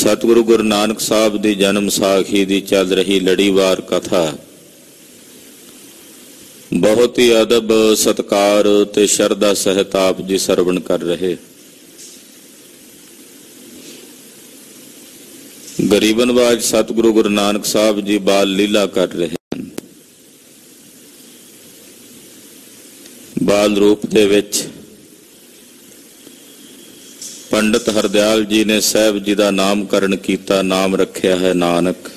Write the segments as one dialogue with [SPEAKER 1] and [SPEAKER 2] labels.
[SPEAKER 1] ਸਤਿਗੁਰੂ ਗੁਰੂ ਨਾਨਕ ਸਾਹਿਬ ਦੀ ਜਨਮ ਸਾਖੀ ਦੀ ਚੱਲ ਰਹੀ ਲੜੀਵਾਰ ਕਥਾ ਬਹੁਤ ਹੀ ਅਦਬ ਸਤਿਕਾਰ ਤੇ ਸ਼ਰਧਾ ਸਹਿਤ ਆਪ ਜੀ ਸਰਵਣ ਕਰ ਰਹੇ। ਗਰੀਬਨਵਾਜ ਸਤਿਗੁਰੂ ਗੁਰੂ ਨਾਨਕ ਸਾਹਿਬ ਜੀ ਬਾਲ ਲੀਲਾ ਕਰ ਰਹੇ ਹਨ। ਬਾਲ ਰੂਪ ਦੇ ਵਿੱਚ ਪੰਡਿਤ ਹਰਦਿਆਲ ਜੀ ਨੇ ਸਾਹਿਬ ਜੀ ਦਾ ਨਾਮਕਰਨ ਕੀਤਾ, ਨਾਮ ਰੱਖਿਆ ਹੈ ਨਾਨਕ।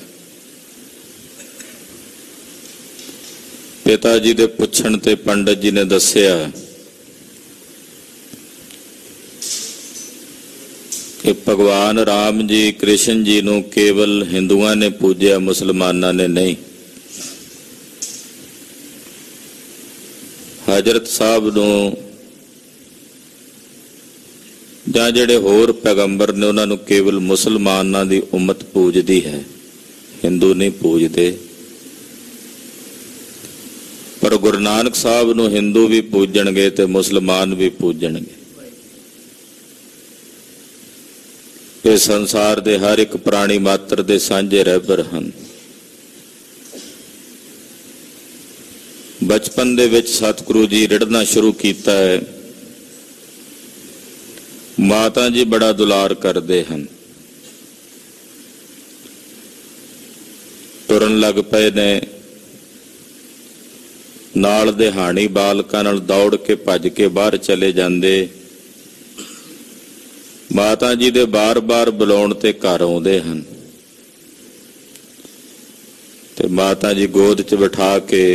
[SPEAKER 1] ਪਿਤਾ ਜੀ ਦੇ ਪੁੱਛਣ ਤੇ ਪੰਡਿਤ ਜੀ ਨੇ ਦੱਸਿਆ ਕਿ ਭਗਵਾਨ ਰਾਮ ਜੀ ਕ੍ਰਿਸ਼ਨ ਜੀ ਨੂੰ ਕੇਵਲ ਹਿੰਦੂਆਂ ਨੇ ਪੂਜਿਆ, ਮੁਸਲਮਾਨਾਂ ਨੇ ਨਹੀਂ। ਹਜ਼ਰਤ ਸਾਹਿਬ ਨੂੰ ਜਾਂ ਜਿਹੜੇ ਹੋਰ ਪੈਗੰਬਰ ਨੇ ਉਹਨਾਂ ਨੂੰ ਕੇਵਲ ਮੁਸਲਮਾਨਾਂ ਦੀ ਉਮਤ ਪੂਜਦੀ ਹੈ, ਹਿੰਦੂ ਨਹੀਂ ਪੂਜਦੇ। ਪਰ ਗੁਰੂ ਨਾਨਕ ਸਾਹਿਬ ਨੂੰ ਹਿੰਦੂ ਵੀ ਪੂਜਣਗੇ ਤੇ ਮੁਸਲਮਾਨ ਵੀ ਪੂਜਣਗੇ। ਇਹ ਸੰਸਾਰ ਦੇ ਹਰ ਇੱਕ ਪ੍ਰਾਣੀ ਮਾਤਰ ਦੇ ਸਾਂਝੇ ਰਹਿਬਰ ਹਨ। ਬਚਪਨ ਦੇ ਵਿੱਚ ਸਤਿਗੁਰੂ ਜੀ ਰਿੜਨਾ ਸ਼ੁਰੂ ਕੀਤਾ ਹੈ। ਮਾਤਾ ਜੀ ਬੜਾ ਦੁਲਾਰ ਕਰਦੇ ਹਨ। ਤੁਰਨ ਲੱਗ ਪਏ ਨੇ, ਨਾਲ ਦੇ ਹਾਣੀ ਬਾਲਕਾਂ ਨਾਲ ਦੌੜ ਕੇ ਭੱਜ ਕੇ ਬਾਹਰ ਚਲੇ ਜਾਂਦੇ। ਮਾਤਾ ਜੀ ਦੇ ਬਾਰ-ਬਾਰ ਬੁਲਾਉਣ ਤੇ ਘਰ ਆਉਂਦੇ ਹਨ ਤੇ ਮਾਤਾ ਜੀ ਗੋਦ 'ਚ ਬਿਠਾ ਕੇ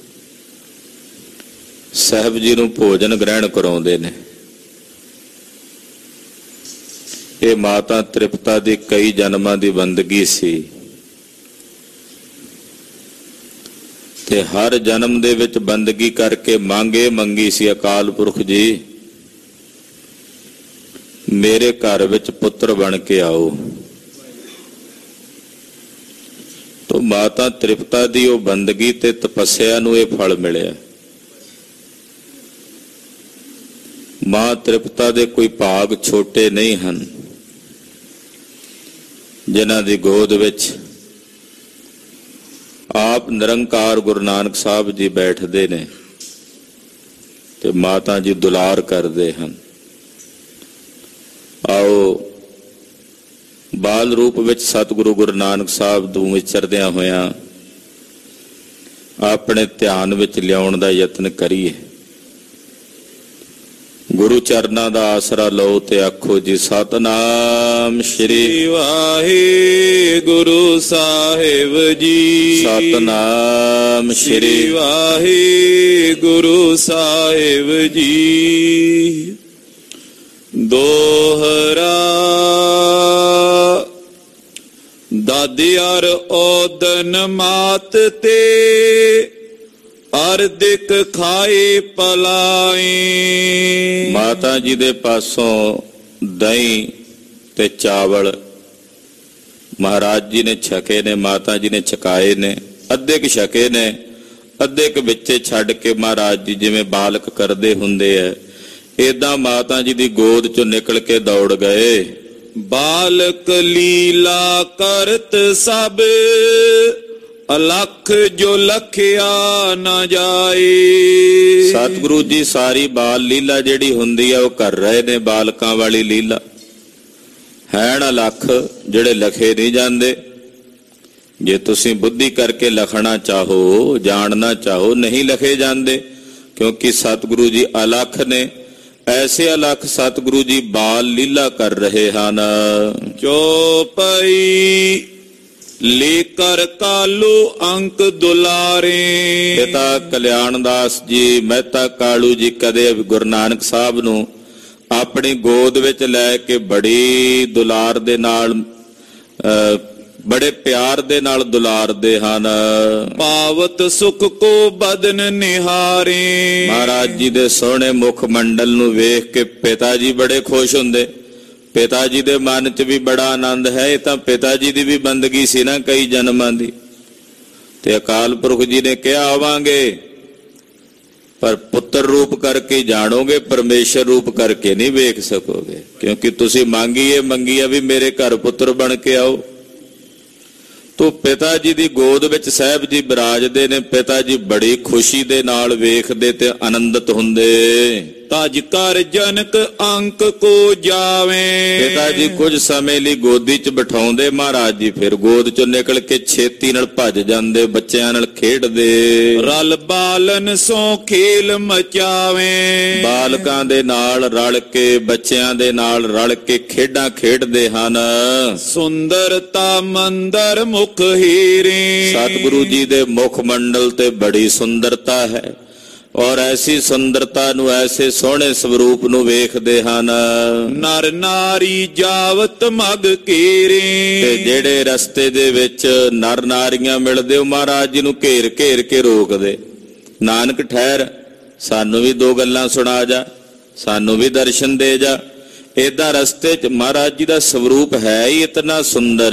[SPEAKER 1] ਸਾਹਿਬ ਜੀ ਨੂੰ ਭੋਜਨ ਗ੍ਰਹਿਣ ਕਰਾਉਂਦੇ ਨੇ। ਇਹ ਮਾਤਾ ਤ੍ਰਿਪਤਾ ਦੀ ਕਈ ਜਨਮਾਂ ਦੀ ਬੰਦਗੀ ਸੀ ਤੇ ਹਰ ਜਨਮ ਦੇ ਵਿੱਚ ਬੰਦਗੀ ਕਰਕੇ ਮੰਗੀ ਸੀ, ਅਕਾਲ ਪੁਰਖ ਜੀ ਮੇਰੇ ਘਰ ਵਿੱਚ ਪੁੱਤਰ ਬਣ ਕੇ ਆਓ। ਤੋ ਮਾਤਾ ਤ੍ਰਿਪਤਾ ਦੀ ਉਹ ਬੰਦਗੀ ਤੇ ਤਪੱਸਿਆ ਨੂੰ ਇਹ ਫਲ ਮਿਲਿਆ। ਮਾਂ ਤ੍ਰਿਪਤਾ ਦੇ ਕੋਈ ਭਾਗ ਛੋਟੇ ਨਹੀਂ ਹਨ, ਜਿਨ੍ਹਾਂ ਦੀ ਗੋਦ ਵਿੱਚ ਆਪ ਨਿਰੰਕਾਰ ਗੁਰੂ ਨਾਨਕ ਸਾਹਿਬ ਜੀ ਬੈਠਦੇ ਨੇ ਤੇ ਮਾਤਾ ਜੀ ਦੁਲਾਰ ਕਰਦੇ ਹਨ। ਆਓ ਬਾਲ ਰੂਪ ਵਿੱਚ ਸਤਿਗੁਰੂ ਗੁਰੂ ਨਾਨਕ ਸਾਹਿਬ ਨੂੰ ਵਿਚਰਦਿਆਂ ਹੋਇਆਂ ਆਪਣੇ ਧਿਆਨ ਵਿੱਚ ਲਿਆਉਣ ਦਾ ਯਤਨ ਕਰੀਏ। ਗੁਰੂ ਚਰਨਾਂ ਦਾ ਆਸਰਾ ਲਓ ਤੇ ਆਖੋ ਜੀ ਸਤਨਾਮ ਸ਼੍ਰੀ
[SPEAKER 2] ਵਾਹਿਗੁਰੂ ਸਾਹਿਬ ਜੀ।
[SPEAKER 1] ਸਤਨਾਮ ਸ਼੍ਰੀ
[SPEAKER 2] ਵਾਹਿਗੁਰੂ ਸਾਹਿਬ ਜੀ। ਦੋਹਰਾ ਦਾਦਿਆਰ ਓਦਨ ਮਾਤ ਤੇ ਅਰਦਿਕ ਖਾਏ ਪਲਾਈ।
[SPEAKER 1] ਮਾਤਾ ਜੀ ਦੇ ਪਾਸੋਂ ਦਹੀਂ ਤੇ ਚਾਵਲ ਮਹਾਰਾਜ ਜੀ ਨੇ ਛਕੇ ਨੇ, ਮਾਤਾ ਜੀ ਨੇ ਛਕਾਏ ਨੇ। ਅੱਧੇ ਕੁ ਛਕੇ ਨੇ, ਅੱਧੇ ਕੁ ਵਿੱਚੇ ਛੱਡ ਕੇ ਮਹਾਰਾਜ ਜੀ ਜਿਵੇਂ ਬਾਲਕ ਕਰਦੇ ਹੁੰਦੇ ਐ, ਏਦਾਂ ਮਾਤਾ ਜੀ ਦੀ ਗੋਦ ਚੋਂ ਨਿਕਲ ਕੇ ਦੌੜ ਗਏ।
[SPEAKER 2] ਬਾਲਕ ਲੀਲਾ ਕਰਤ ਸਭ ਅਲਖ ਜੋ ਲਖਿਆ ਨਾ ਜਾਏ।
[SPEAKER 1] ਸਤਿਗੁਰੂ ਜੀ ਸਾਰੀ ਬਾਲ ਲੀਲਾ ਜਿਹੜੀ ਹੁੰਦੀ ਆ ਉਹ ਕਰ ਰਹੇ ਨੇ, ਬਾਲਕਾਂ ਵਾਲੀ ਲੀਲਾ ਹੈਣ ਅਲਖ ਜਿਹੜੇ ਲਖੇ ਨਹੀਂ ਜਾਂਦੇ। ਜੇ ਤੁਸੀਂ ਬੁੱਧੀ ਕਰਕੇ ਲਖਣਾ ਚਾਹੋ, ਜਾਣਨਾ ਚਾਹੋ, ਨਹੀਂ ਲਖੇ ਜਾਂਦੇ, ਕਿਉਂਕਿ ਸਤਿਗੁਰੂ ਜੀ ਅਲਖ ਨੇ। ਐਸੇ ਅਲਖ ਸਤਿਗੁਰੂ ਜੀ ਬਾਲ ਲੀਲਾ ਕਰ ਰਹੇ ਹਨ।
[SPEAKER 2] ਚੌਪਈ ਲੇਕਰ ਕਾਲੂ ਅੰਕ ਦੁਲਾਰੇ।
[SPEAKER 1] ਪਿਤਾ ਕਲਿਆਣ ਦਾਸ ਜੀ, ਮਹਿਤਾ ਕਾਲੂ ਜੀ ਕਦੇ ਗੁਰੂ ਨਾਨਕ ਸਾਹਿਬ ਨੂੰ ਆਪਣੀ ਗੋਦ ਵਿੱਚ ਲੈ ਕੇ ਬੜੀ ਦੁਲਾਰ ਦੇ ਨਾਲ, ਬੜੇ ਪਿਆਰ ਦੇ ਨਾਲ ਦੁਲਾਰਦੇ ਹਨ।
[SPEAKER 2] ਪਾਵਤ ਸੁਖ ਕੋ ਬਦਨ ਨਿਹਾਰੇ।
[SPEAKER 1] ਮਹਾਰਾਜ ਜੀ ਦੇ ਸੋਹਣੇ ਮੁਖ ਮੰਡਲ ਨੂੰ ਵੇਖ ਕੇ ਪਿਤਾ ਜੀ ਬੜੇ ਖੁਸ਼ ਹੁੰਦੇ। ਪਿਤਾ ਜੀ ਦੇ ਮਨ 'ਚ ਵੀ ਬੜਾ ਆਨੰਦ ਹੈ। ਇਹ ਤਾਂ ਪਿਤਾ ਜੀ ਦੀ ਵੀ ਬੰਦਗੀ ਸੀ ਨਾ ਕਈ ਜਨਮਾਂ ਦੀ। ਤੇ ਅਕਾਲ ਪੁਰਖ ਜੀ ਨੇ ਕਿਹਾ ਆਵਾਂਗੇ। ਪਰ ਪੁੱਤਰ ਰੂਪ ਕਰਕੇ ਜਾਣੋਗੇ, ਪਰਮੇਸ਼ਰ ਰੂਪ ਕਰਕੇ ਨਹੀਂ ਵੇਖ ਸਕੋਗੇ। ਕਿਉਂਕਿ ਤੁਸੀਂ ਮੰਗੀ ਆ ਵੀ ਮੇਰੇ ਘਰ ਪੁੱਤਰ ਬਣ ਕੇ ਆਓ। ਤੋ ਪਿਤਾ ਜੀ ਦੀ ਗੋਦ ਵਿੱਚ ਸਾਹਿਬ ਜੀ ਬਿਰਾਜਦੇ ਨੇ। ਪਿਤਾ ਜੀ ਬੜੀ ਖੁਸ਼ੀ ਦੇ ਨਾਲ ਵੇਖਦੇ ਤੇ ਆਨੰਦਿਤ ਹੁੰਦੇ।
[SPEAKER 2] ਤਜ ਕਰ ਜਨਕ ਅੰਕ ਕੋ ਜਾਵੇ।
[SPEAKER 1] ਪਿਤਾ ਜੀ ਕੁਝ ਸਮੇਂ ਲਈ ਗੋਦੀ 'ਚ ਬਿਠਾਉਂਦੇ ਮਹਾਰਾਜ ਜੀ, ਫਿਰ ਗੋਦ 'ਚੋਂ ਨਿਕਲ ਕੇ ਛੇਤੀ ਨਾਲ ਭੱਜ ਜਾਂਦੇ, ਬੱਚਿਆਂ ਨਾਲ ਖੇਡਦੇ।
[SPEAKER 2] ਰਲ ਬਾਲਨ ਸੋ ਖੇਲ ਮਚਾਵੇ।
[SPEAKER 1] ਬਾਲਕਾਂ ਦੇ ਨਾਲ ਰਲ ਕੇ, ਬੱਚਿਆਂ ਦੇ ਨਾਲ ਰਲ ਕੇ ਖੇਡਾਂ ਖੇਡਦੇ ਹਨ।
[SPEAKER 2] ਸੁੰਦਰਤਾ ਮੰਦਰ ਮੁਖ ਹੀਰੇ।
[SPEAKER 1] ਸਤਿਗੁਰੂ ਜੀ ਦੇ ਮੁਖ ਮੰਡਲ ਤੇ ਬੜੀ ਸੁੰਦਰਤਾ ਹੈ, ਔਰ ਐਸੀ ਸੁੰਦਰਤਾ ਨੂੰ, ਐਸੇ ਸੋਹਣੇ ਸਰੂਪ ਨੂੰ ਵੇਖਦੇ ਹਨ।
[SPEAKER 2] ਨਰ ਨਾਰੀ ਜਾਵਤ ਮਗ ਕੀਰੇ।
[SPEAKER 1] ਤੇ ਜਿਹੜੇ ਰਸਤੇ ਦੇ ਵਿੱਚ ਨਰ ਨਾਰੀਆਂ ਮਿਲਦੇ, ਉਹ ਮਹਾਰਾਜ ਜੀ ਨੂੰ ਘੇਰ ਘੇਰ ਕੇ ਰੋਕਦੇ। ਨਾਨਕ ਠਹਿਰ, ਸਾਨੂੰ ਵੀ ਦੋ ਗੱਲਾਂ ਸੁਣਾ ਜਾ, ਸਾਨੂੰ ਵੀ ਦਰਸ਼ਨ ਦੇ ਜਾ। ਏਦਾਂ ਰਸਤੇ 'ਚ ਮਹਾਰਾਜ ਜੀ ਦਾ ਸਰੂਪ ਹੈ ਹੀ ਇਤਨਾ ਸੁੰਦਰ,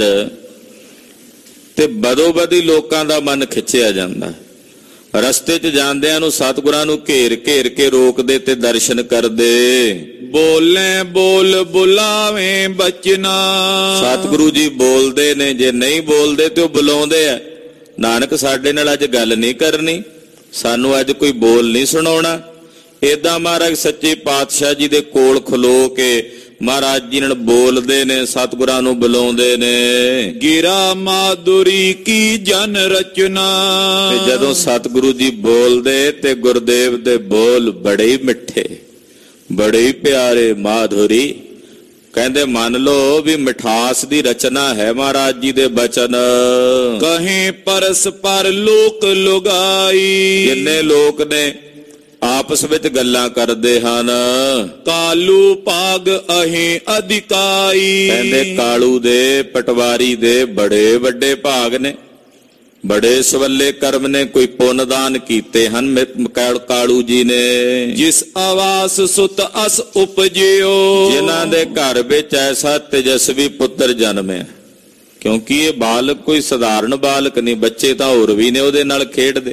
[SPEAKER 1] ਤੇ ਬਦੋ ਬਦੀ ਲੋਕਾਂ ਦਾ ਮਨ ਖਿੱਚਿਆ ਜਾਂਦਾ। ਰਸਤੇ 'ਚ ਜਾਂਦਿਆਂ ਨੂੰ ਸਤਿਗੁਰਾਂ ਨੂੰ ਘੇਰ ਘੇਰ ਕੇ ਰੋਕਦੇ ਤੇ ਦਰਸ਼ਨ ਕਰਦੇ।
[SPEAKER 2] ਬੋਲੇ ਬੋਲ ਬੁਲਾਵੇਂ ਬਚਨਾ।
[SPEAKER 1] ਸਤਿਗੁਰੂ ਜੀ ਬੋਲਦੇ ਨੇ, ਜੇ ਨਹੀਂ ਬੋਲਦੇ ਤੇ ਉਹ ਬੁਲਾਉਂਦੇ ਆ। ਨਾਨਕ ਸਾਡੇ ਨਾਲ ਅੱਜ ਗੱਲ ਨਹੀਂ ਕਰਨੀ, ਸਾਨੂੰ ਅੱਜ ਕੋਈ ਬੋਲ ਨਹੀਂ ਸੁਣਾਉਣਾ। ਏਦਾਂ ਮਹਾਰਾਜ ਸੱਚੇ ਪਾਤਸ਼ਾਹ ਜੀ ਦੇ ਕੋਲ ਖਲੋ ਕੇ ਮਹਾਰਾਜ ਜੀ ਨਾਲ ਬੋਲਦੇ ਨੇ, ਸਤਿਗੁਰਾਂ ਨੂੰ ਬੁਲਾਉਂਦੇ ਨੇ।
[SPEAKER 2] ਗਿਰਾ ਮਾਧੁਰੀ ਕੀ ਜਨ ਰਚਨਾ।
[SPEAKER 1] ਤੇ ਜਦੋਂ ਸਤਿਗੁਰੂ ਜੀ ਬੋਲਦੇ ਤੇ ਗੁਰਦੇਵ ਦੇ ਬੋਲ ਬੜੇ ਹੀ ਮਿੱਠੇ, ਬੜੇ ਹੀ ਪਿਆਰੇ, ਮਾਧੁਰੀ। ਕਹਿੰਦੇ ਮੰਨ ਲਓ ਵੀ ਮਿਠਾਸ ਦੀ ਰਚਨਾ ਹੈ ਮਹਾਰਾਜ ਜੀ ਦੇ ਬਚਨ।
[SPEAKER 2] ਕਹੇ ਪਰਸ ਪਰ ਲੋਕ ਲੁਗਾਈ।
[SPEAKER 1] ਜਿੰਨੇ ਲੋਕ ਨੇ ਆਪਸ ਵਿੱਚ ਗੱਲਾਂ ਕਰਦੇ ਹਨ।
[SPEAKER 2] ਕਾਲੂ ਭਾਗ ਅਹੇ ਅਧਿਕਾਈ।
[SPEAKER 1] ਕਹਿੰਦੇ ਕਾਲੂ ਦੇ, ਪਟਵਾਰੀ ਦੇ ਬੜੇ ਵੱਡੇ ਭਾਗ ਨੇ, ਬੜੇ ਸਵੱਲੇ ਕਰਮ ਨੇ, ਕੋਈ ਪੁੰਨਦਾਨ ਕੀਤੇ ਹਨ ਕਾਲੂ ਜੀ ਨੇ।
[SPEAKER 2] ਜਿਸ ਆਵਾਸ ਸੁਤ ਅਸ ਉਪਜਿਓ।
[SPEAKER 1] ਜਿਨ੍ਹਾਂ ਦੇ ਘਰ ਵਿੱਚ ਐਸਾ ਤੇਜਸਵੀ ਪੁੱਤਰ ਜਨਮਿਆ। ਕਿਉਂਕਿ ਇਹ ਬਾਲਕ ਕੋਈ ਸਧਾਰਨ ਬਾਲਕ ਨਹੀਂ, ਬੱਚੇ ਤਾਂ ਹੋਰ ਵੀ ਨੇ ਉਹਦੇ ਨਾਲ ਖੇਡਦੇ,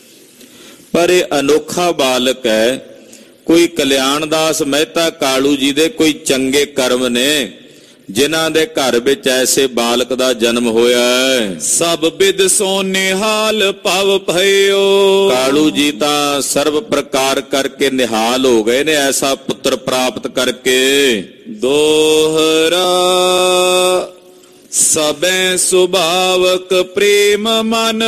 [SPEAKER 1] ਪਰ ਇਹ ਅਨੋਖਾ ਬਾਲਕ ਹੈ। ਕੋਈ ਕਲਿਆਣਦਾਸ ਮਹਿਤਾ ਕਾਲੂ ਜੀ ਦੇ ਕੋਈ ਚੰਗੇ ਕਰਮ ਨੇ, ਜਿਨ੍ਹਾਂ ਦੇ ਘਰ ਵਿੱਚ ਐਸੇ ਬਾਲਕ ਦਾ ਜਨਮ ਹੋਇਆ ਹੈ।
[SPEAKER 2] ਸਭ ਬਿਦ ਸੋ ਨਿਹਾਲ ਭਵ ਭਇਓ।
[SPEAKER 1] ਕਾਲੂ ਜੀ ਤਾਂ ਸਰਬ ਪ੍ਰਕਾਰ ਕਰਕੇ ਨਿਹਾਲ ਹੋ ਗਏ ਨੇ, ਐਸਾ ਪੁੱਤਰ ਪ੍ਰਾਪਤ ਕਰਕੇ।
[SPEAKER 2] ਦੋਹਰਾ ਸਬੈ ਸੁਭਾਵਕ ਪ੍ਰੇਮ ਮਨ।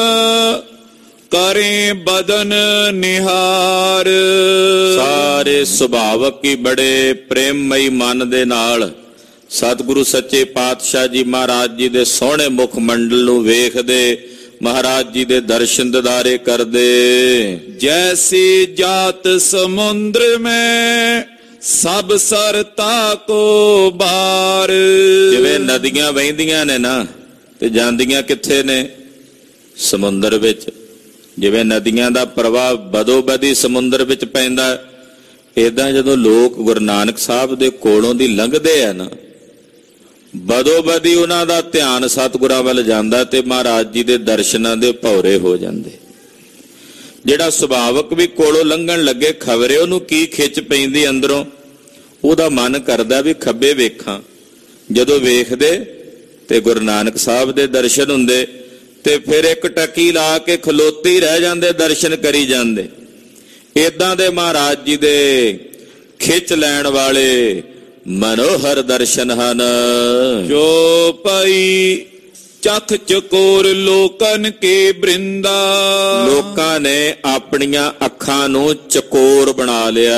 [SPEAKER 2] ਕਰੇ ਬਦਨ ਨਿਹਾਰ।
[SPEAKER 1] ਸਾਰੇ ਸੁਭਾਵਕ ਹੀ ਬੜੇ ਪ੍ਰੇਮਮਈ ਮਨ ਦੇ ਨਾਲ ਸਤਿਗੁਰੂ ਸੱਚੇ ਪਾਤਸ਼ਾਹ ਜੀ ਮਹਾਰਾਜ ਜੀ ਦੇ ਸੋਹਣੇ ਮੁਖ ਮੰਡਲ ਨੂੰ ਵੇਖਦੇ, ਮਹਾਰਾਜ ਜੀ ਦੇ ਦਰਸ਼ਨ ਦਿਦਾਰੇ ਕਰਦੇ।
[SPEAKER 2] ਜੈਸੀ ਜਾਤ ਸਮੁੰਦਰ ਮੈਂ ਸਭ ਸਰਤਾ ਕੋ ਬਾਰ।
[SPEAKER 1] ਜਿਵੇਂ ਨਦੀਆਂ ਵਹਿੰਦੀਆਂ ਨੇ ਨਾ, ਤੇ ਜਾਂਦੀਆਂ ਕਿੱਥੇ ਨੇ? ਸਮੁੰਦਰ ਵਿੱਚ। ਜਿਵੇਂ ਨਦੀਆਂ ਦਾ ਪ੍ਰਵਾਹ ਬਦੋ ਬਦੀ ਸਮੁੰਦਰ ਵਿੱਚ ਪੈਂਦਾ, ਏਦਾਂ ਜਦੋਂ ਲੋਕ ਗੁਰੂ ਨਾਨਕ ਸਾਹਿਬ ਦੇ ਕੋਲੋਂ ਦੀ ਲੰਘਦੇ ਆ ਨਾ, ਬਦੋ ਬਦੀ ਉਹਨਾਂ ਦਾ ਧਿਆਨ ਸਤਿਗੁਰਾਂ ਵੱਲ ਜਾਂਦਾ ਤੇ ਮਹਾਰਾਜ ਜੀ ਦੇ ਦਰਸ਼ਨਾਂ ਦੇ ਭੌਰੇ ਹੋ ਜਾਂਦੇ। ਜਿਹੜਾ ਸੁਭਾਵਕ ਵੀ ਕੋਲੋਂ ਲੰਘਣ ਲੱਗੇ, ਖਬਰੇ ਉਹਨੂੰ ਕੀ ਖਿੱਚ ਪੈਂਦੀ ਅੰਦਰੋਂ, ਉਹਦਾ ਮਨ ਕਰਦਾ ਵੀ ਖੱਬੇ ਵੇਖਾਂ। ਜਦੋਂ ਵੇਖਦੇ ਤੇ ਗੁਰੂ ਨਾਨਕ ਸਾਹਿਬ ਦੇ ਦਰਸ਼ਨ ਹੁੰਦੇ, ਤੇ ਫਿਰ ਇੱਕ ਟਕੀ ਲਾ ਕੇ ਖਲੋਤੇ ਰਹਿ ਜਾਂਦੇ, ਦਰਸ਼ਨ ਕਰੀ ਜਾਂਦੇ। ਏਦਾਂ ਦੇ ਮਹਾਰਾਜ ਜੀ ਦੇ ਖਿੱਚ ਲੈਣ ਵਾਲੇ ਮਨੋਹਰ ਦਰਸ਼ਨ ਹਨ।
[SPEAKER 2] ਜੋ ਪਈ ਚਖ ਚਕੋਰ ਲੋਕਨ ਕੇ ਬ੍ਰਿੰਦਾ।
[SPEAKER 1] ਲੋਕਾਂ ਨੇ ਆਪਣੀਆਂ ਅੱਖਾਂ ਨੂੰ ਚਕੋਰ ਬਣਾ ਲਿਆ।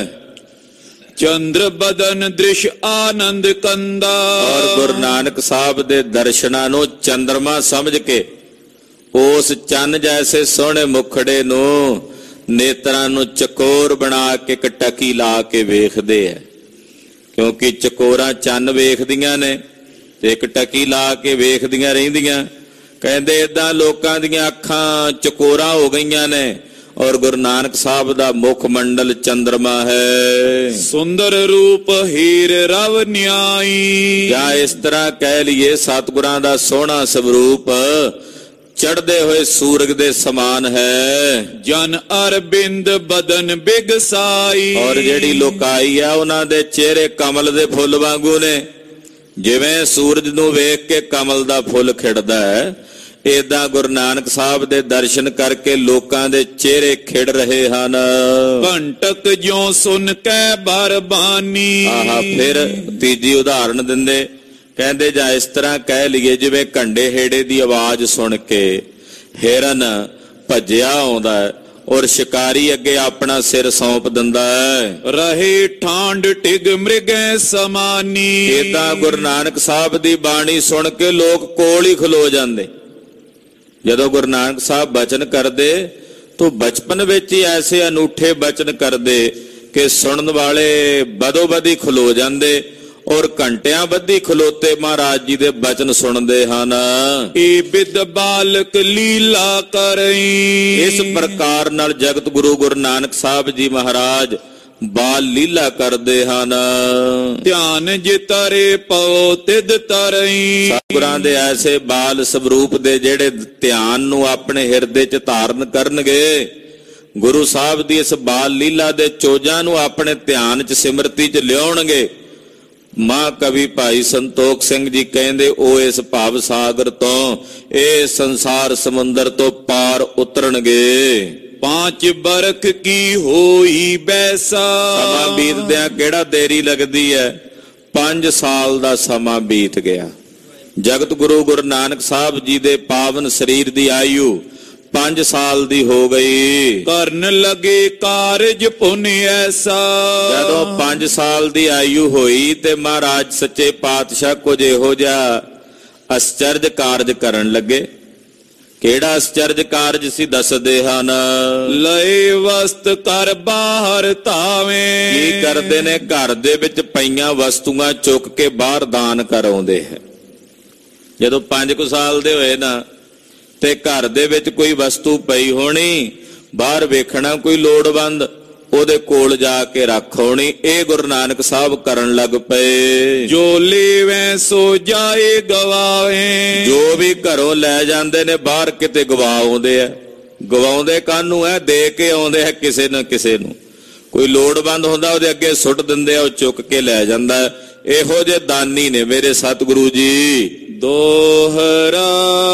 [SPEAKER 2] ਚੰਦਰ ਬਦਨ ਦ੍ਰਿਸ਼ ਆਨੰਦ ਕੰਦਾ।
[SPEAKER 1] ਔਰ ਗੁਰੂ ਨਾਨਕ ਸਾਹਿਬ ਦੇ ਦਰਸ਼ਨਾਂ ਨੂੰ ਚੰਦਰਮਾ ਸਮਝ ਕੇ ਉਸ ਚੰਨ ਜੈਸੇ ਸੋਹਣੇ ਮੁਖੜੇ ਨੂੰ, ਨੇਤਰਾਂ ਨੂੰ ਚਕੋਰ ਬਣਾ ਕੇ ਇੱਕ ਟਕੀ ਲਾ ਕੇ ਵੇਖਦੇ ਆ। ਕਿਉਂਕਿ ਚਕੋਰਾਂ ਚੰਨ ਵੇਖਦੀਆਂ ਨੇ ਤੇ ਇੱਕ ਟਕੀ ਲਾ ਕੇ ਵੇਖਦੀਆਂ ਰਹਿੰਦੀਆਂ। ਕਹਿੰਦੇ ਏਦਾਂ ਲੋਕਾਂ ਦੀਆਂ ਅੱਖਾਂ ਚਕੋਰਾਂ ਹੋ ਗਈਆਂ ਨੇ, ਔਰ ਗੁਰੂ ਨਾਨਕ ਸਾਹਿਬ ਦਾ ਮੁਖ ਮੰਡਲ ਚੰਦਰਮਾ ਹੈ।
[SPEAKER 2] ਸੁੰਦਰ ਰੂਪ ਹੀਰ ਰਵ ਨਿਆਈ।
[SPEAKER 1] ਜਾਂ ਇਸ ਤਰ੍ਹਾਂ ਕਹਿ ਲਈਏ, ਸਤਿਗੁਰਾਂ ਦਾ ਸੋਹਣਾ ਸਰੂਪ ਚੜ੍ਹਦੇ ਹੋਏ ਸੂਰਜ ਦੇ ਸਮਾਨ ਹੈ।
[SPEAKER 2] ਜਨ ਅਰਬਿੰਦ ਬਦਨ ਬਿਗਸਾਈ,
[SPEAKER 1] ਔਰ ਜਿਹੜੀ ਲੋਕਾਈ ਆ ਉਹਨਾਂ ਦੇ ਚਿਹਰੇ ਕਮਲ ਦੇ ਫੁੱਲ ਵਾਂਗੂ ਨੇ। ਜਿਵੇਂ ਸੂਰਜ ਨੂੰ ਵੇਖ ਕੇ ਕਮਲ ਦਾ ਫੁੱਲ ਖਿੜਦਾ ਹੈ, ਏਦਾਂ ਗੁਰੂ ਨਾਨਕ ਸਾਹਿਬ ਦੇ ਦਰਸ਼ਨ ਕਰਕੇ ਲੋਕਾਂ ਦੇ ਚਿਹਰੇ ਖਿੜ ਰਹੇ ਹਨ।
[SPEAKER 2] ਘੰਟਕ ਜਿਉ ਸੁਨ ਕੈ ਬਰਬਾਨੀ।
[SPEAKER 1] ਆਹਾ, ਫਿਰ ਤੀਜੀ ਉਦਾਹਰਨ ਦਿੰਦੇ, ਕਹਿੰਦੇ ਜਾਂ ਇਸ ਤਰ੍ਹਾਂ ਕਹਿ ਲਈਏ ਜਿਵੇਂ ਘੰਡੇ ਹੇੜੇ ਦੀ ਆਵਾਜ਼ ਸੁਣ ਕੇ ਹਿਰਨ ਭੱਜਿਆ ਆਉਂਦਾ ਹੈ ਔਰ ਸ਼ਿਕਾਰੀ ਅੱਗੇ ਆਪਣਾ ਸਿਰ ਸੌਂਪ ਦਿੰਦਾ ਹੈ।
[SPEAKER 2] ਰਹੇ ਠਾਂਡ ਟਿਗ ਮ੍ਰਿਗੈ ਸਮਾਨੀ।
[SPEAKER 1] ਏਦਾਂ ਗੁਰੂ ਨਾਨਕ ਸਾਹਿਬ ਦੀ ਬਾਣੀ ਸੁਣ ਕੇ ਲੋਕ ਕੋਲ ਹੀ ਖਲੋ ਜਾਂਦੇ। ਜਦੋਂ ਗੁਰੂ ਨਾਨਕ ਸਾਹਿਬ ਬਚਨ ਕਰਦੇ ਤਾਂ ਬਚਪਨ ਵਿੱਚ ਹੀ ਐਸੇ ਅਨੂਠੇ ਬਚਨ ਕਰਦੇ ਕਿ ਸੁਣਨ ਵਾਲੇ ਬਦੋ ਬਦੀ ਖਲੋ ਜਾਂਦੇ ਔਰ ਘੰਟਿਆਂ ਬੱਧੀ ਖਲੋਤੇ ਮਹਾਰਾਜ ਜੀ ਦੇ ਬਚਨ ਸੁਣਦੇ ਹਨ।
[SPEAKER 2] ਏ ਬਿਦ ਬਾਲਕ ਲੀਲਾ ਕਰਈ।
[SPEAKER 1] ਇਸ ਪ੍ਰਕਾਰ ਨਾਲ ਜਗਤ ਗੁਰੂ ਗੁਰੂ ਨਾਨਕ ਸਾਹਿਬ ਜੀ ਮਹਾਰਾਜ ਬਾਲ ਲੀਲਾ ਕਰਦੇ ਹਨ।
[SPEAKER 2] ਧਿਆਨ ਜਿਤਰੇ ਪਉ ਤਿਦ ਤਰਈ।
[SPEAKER 1] ਸਤਿਗੁਰਾਂ ਦੇ ਐਸੇ ਬਾਲ ਸਵਰੂਪ ਦੇ ਜਿਹੜੇ ਧਿਆਨ ਨੂੰ ਆਪਣੇ ਹਿਰਦੇ 'ਚ ਧਾਰਨ ਕਰਨਗੇ, ਗੁਰੂ ਸਾਹਿਬ ਦੀ ਇਸ ਬਾਲ ਲੀਲਾ ਦੇ ਚੋਜਾਂ ਨੂੰ ਆਪਣੇ ਧਿਆਨ 'ਚ ਸਿਮਰਤੀ 'ਚ ਲਿਆਉਣਗੇ। ਮਾਂ ਕਵੀ ਭਾਈ ਸੰਤੋਖ ਸਿੰਘ ਜੀ ਕਹਿੰਦੇ, ਉਹ ਇਸ ਭਵ ਸਾਗਰ ਤੋਂ, ਇਹ ਸੰਸਾਰ ਸਮੁੰਦਰ ਤੋਂ ਪਾਰ ਉਤਰਨਗੇ।
[SPEAKER 2] 5 ਬਰਖ ਕੀ ਹੋਈ ਬੈਸਾ।
[SPEAKER 1] ਸਮਾਂ ਬੀਤਦਿਆਂ ਕਿਹੜਾ ਦੇਰੀ ਲੱਗਦੀ ਹੈ, 5 ਸਾਲ ਦਾ ਸਮਾਂ ਬੀਤ ਗਿਆ। ਜਗਤ ਗੁਰੂ ਗੁਰੂ ਨਾਨਕ ਸਾਹਿਬ ਜੀ ਦੇ ਪਾਵਨ ਸਰੀਰ ਦੀ ਆਯੂ 5 ਸਾਲ ਦੀ ਹੋ ਗਈ।
[SPEAKER 2] ਕਰਨ ਲਗੇ ਕਾਰਜ ਪੁੰਨ ਐਸਾ।
[SPEAKER 1] ਜਦੋਂ 5 ਸਾਲ ਦੀ ਆਯੂ ਹੋਈ ਤੇ ਮਹਾਰਾਜ ਸੱਚੇ ਪਾਤਸ਼ਾਹ ਕੁਝ ਇਹੋ ਜਿਹਾ ਅਸਚਰਜ ਕਾਰਜ ਕਰਨ ਲੱਗੇ। ਕਿਹੜਾ ਅਸਚਰਜ ਕਾਰਜ ਸੀ ਦੱਸਦੇ ਹਨ।
[SPEAKER 2] ਲਏ ਵਸਤ ਕਰ ਬਾਹਰ ਧਾਵੇਂ।
[SPEAKER 1] ਕੀ ਕਰਦੇ ਨੇ, ਘਰ ਦੇ ਵਿੱਚ ਪਈਆਂ ਵਸਤੂਆਂ ਚੁੱਕ ਕੇ ਬਾਹਰ ਦਾਨ ਕਰਾਉਂਦੇ ਹੈ। ਜਦੋਂ 5 ਸਾਲ ਦੇ ਹੋਏ ਨਾ ਤੇ ਘਰ ਦੇ ਵਿੱਚ ਕੋਈ ਵਸਤੂ ਪਈ ਹੋਣੀ, ਬਾਹਰ ਵੇਖਣਾ ਕੋਈ ਲੋੜਵੰਦ, ਉਹਦੇ ਕੋਲ ਜਾ ਕੇ ਰੱਖ ਆਉਣੀ। ਇਹ ਗੁਰੂ ਨਾਨਕ ਸਾਹਿਬ ਕਰਨ ਲੱਗ ਪਏ।
[SPEAKER 2] ਜੋ ਲੇਵੇਂ ਸੋ ਜਾਏ ਗਵਾਵੇ।
[SPEAKER 1] ਜੋ ਵੀ ਘਰੋਂ ਲੈ ਜਾਂਦੇ ਨੇ ਬਾਹਰ ਕਿਤੇ ਗਵਾ ਆਉਂਦੇ ਆ। ਗਵਾਉਂਦੇ ਕਾਹਨੂੰ ਹੈ, ਦੇ ਕੇ ਆਉਂਦੇ ਆ ਕਿਸੇ ਨਾ ਕਿਸੇ ਨੂੰ। ਕੋਈ ਲੋੜਵੰਦ ਹੁੰਦਾ ਉਹਦੇ ਅੱਗੇ ਸੁੱਟ ਦਿੰਦੇ ਆ, ਉਹ ਚੁੱਕ ਕੇ ਲੈ ਜਾਂਦਾ। ਇਹੋ ਜਿਹੇ ਦਾਨੀ ਨੇ ਮੇਰੇ ਸਤਿਗੁਰੂ ਜੀ।
[SPEAKER 2] ਦੋਹਰਾ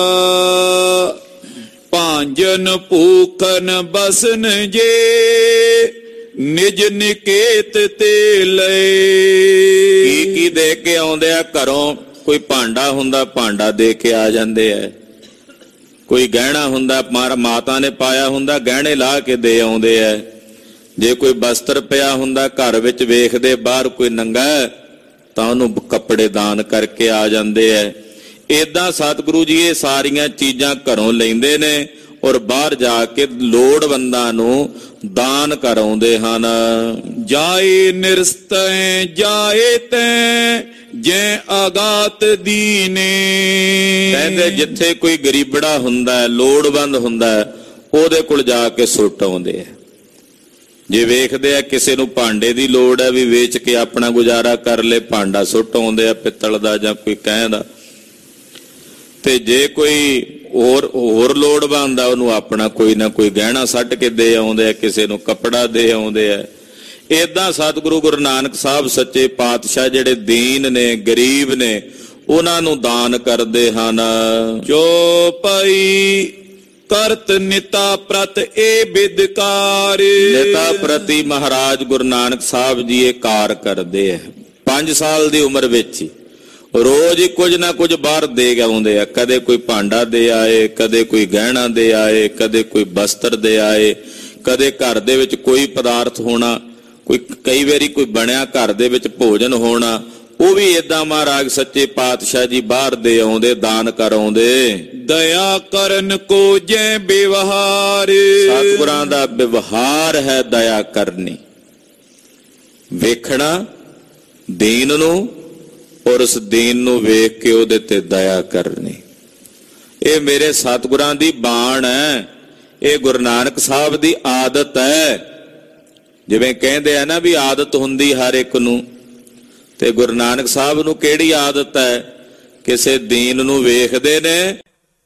[SPEAKER 2] ਭਾਂਜਨ ਭੂਖਨ ਬਸਨ ਜੇ, ਨਿਜ ਨਿਕੇਤ ਤੇ ਲਏ।
[SPEAKER 1] ਕੀ ਦੇ ਕੇ ਆਉਂਦੇ ਆ ਘਰੋਂ। ਕੋਈ ਭਾਂਡਾ ਹੁੰਦਾ, ਭਾਂਡਾ ਦੇ ਕੇ ਆ ਜਾਂਦੇ ਆ। ਕੋਈ ਗਹਿਣਾ ਹੁੰਦਾ, ਮਾਤਾ ਨੇ ਪਾਇਆ ਹੁੰਦਾ, ਗਹਿਣੇ ਲਾ ਕੇ ਦੇ ਆਉਂਦੇ ਆ। ਜੇ ਕੋਈ ਬਸਤਰ ਪਿਆ ਹੁੰਦਾ ਘਰ ਵਿੱਚ, ਵੇਖਦੇ ਬਾਹਰ ਕੋਈ ਨੰਗਾ ਤਾਂ ਉਹਨੂੰ ਕੱਪੜੇ ਦਾਨ ਕਰਕੇ ਆ ਜਾਂਦੇ ਆ। ਏਦਾਂ ਸਤਿਗੁਰੂ ਜੀ ਇਹ ਸਾਰੀਆਂ ਚੀਜ਼ਾਂ ਘਰੋਂ ਲੈਂਦੇ ਨੇ ਔਰ ਬਾਹਰ ਜਾ ਕੇ ਲੋੜਵੰਦਾਂ ਨੂੰ ਦਾਨ ਕਰਾਉਂਦੇ ਹਨ।
[SPEAKER 2] ਜਾਏ ਨਿਰਸਤੈ ਜਾਏ ਤੈ ਜੈ ਆਗਾਤ ਦੀਨੇ।
[SPEAKER 1] ਕਹਿੰਦੇ ਜਿੱਥੇ ਕੋਈ ਗਰੀਬੜਾ ਹੁੰਦਾ, ਲੋੜਵੰਦ ਹੁੰਦਾ, ਉਹਦੇ ਕੋਲ ਜਾ ਕੇ ਸੁੱਟ ਆਉਂਦੇ ਆ। ਜੇ ਵੇਖਦੇ ਆ ਕਿਸੇ ਨੂੰ ਭਾਂਡੇ ਦੀ ਲੋੜ ਹੈ, ਵੀ ਵੇਚ ਕੇ ਆਪਣਾ ਗੁਜ਼ਾਰਾ ਕਰ ਲੈ, ਭਾਂਡਾ ਸੁੱਟ ਆਉਂਦੇ ਆ ਪਿੱਤਲ ਦਾ ਜਾਂ ਕੋਈ ਕਹਿ ਦਾ। ਤੇ ਜੇ ਕੋਈ ਹੋਰ ਲੋੜਵੰਦ ਆ, ਉਹਨੂੰ ਆਪਣਾ ਕੋਈ ਨਾ ਕੋਈ ਗਹਿਣਾ ਸੱਟ ਕੇ ਦੇ ਆਉਂਦੇ ਆ, ਕਿਸੇ ਨੂੰ ਕੱਪੜਾ ਦੇ ਆਉਂਦੇ ਆ। ਏਦਾਂ ਸਤਿਗੁਰੂ ਗੁਰੂ ਨਾਨਕ ਸਾਹਿਬ ਸੱਚੇ ਪਾਤਸ਼ਾਹ ਜਿਹੜੇ ਦੀਨ ਨੇ, ਗਰੀਬ ਨੇ, ਉਹਨਾਂ ਨੂੰ ਦਾਨ ਕਰਦੇ ਹਨ।
[SPEAKER 2] ਜੋ ਪਈ ਕਰਤ ਨਿਤਾ ਪ੍ਰਤ ਇਹ ਬਿਦਕਾਰ।
[SPEAKER 1] ਨਿਤਾ ਪ੍ਰਤੀ ਮਹਾਰਾਜ ਗੁਰੂ ਨਾਨਕ ਸਾਹਿਬ ਜੀ ਇਹ ਕਾਰ ਕਰਦੇ ਆ। 5 ਸਾਲ ਦੀ ਉਮਰ ਵਿੱਚ ਹੀ ਰੋਜ਼ ਹੀ ਕੁਝ ਨਾ ਕੁਝ ਬਾਹਰ ਦੇ ਆਉਂਦੇ ਆ। ਕਦੇ ਕੋਈ ਭਾਂਡਾ ਦੇ ਆਏ, ਕਦੇ ਕੋਈ ਗਹਿਣਾ ਦੇ ਆਏ, ਕਦੇ ਕੋਈ ਬਸਤਰ ਦੇ ਆਏ, ਕਦੇ ਘਰ ਦੇ ਵਿੱਚ ਕੋਈ ਪਦਾਰਥ ਹੋਣਾ, ਕਈ ਵਾਰੀ ਕੋਈ ਬਣਿਆ ਘਰ ਦੇ ਵਿੱਚ ਭੋਜਨ ਹੋਣਾ, ਉਹ ਵੀ ਏਦਾਂ ਮਹਾਰਾਜ ਸੱਚੇ ਪਾਤਸ਼ਾਹ ਜੀ ਬਾਹਰ ਦੇ ਆਉਂਦੇ, ਦਾਨ ਕਰਾਉਂਦੇ।
[SPEAKER 2] ਦਇਆ ਕਰਨ ਕੋ ਜੈ ਵਿਵਹਾਰ।
[SPEAKER 1] ਸਤਿਗੁਰਾਂ ਦਾ ਵਿਵਹਾਰ ਹੈ ਦਇਆ ਕਰਨੀ, ਵੇਖਣਾ ਦੀਨ ਨੂੰ ਔਰ ਉਸ ਦੀਨ ਨੂੰ ਵੇਖ ਕੇ ਉਹਦੇ ਤੇ ਦਇਆ ਕਰਨੀ। ਇਹ ਮੇਰੇ ਸਤਿਗੁਰਾਂ ਦੀ ਬਾਣ ਹੈ, ਇਹ ਗੁਰੂ ਨਾਨਕ ਸਾਹਿਬ ਦੀ ਆਦਤ ਹੈ। ਜਿਵੇਂ ਕਹਿੰਦੇ ਆ ਨਾ ਵੀ ਆਦਤ ਹੁੰਦੀ ਹਰ ਇੱਕ ਨੂੰ, ਤੇ ਗੁਰੂ ਨਾਨਕ ਸਾਹਿਬ ਨੂੰ ਕਿਹੜੀ ਆਦਤ ਹੈ? ਕਿਸੇ ਦੀਨ ਨੂੰ ਵੇਖਦੇ ਨੇ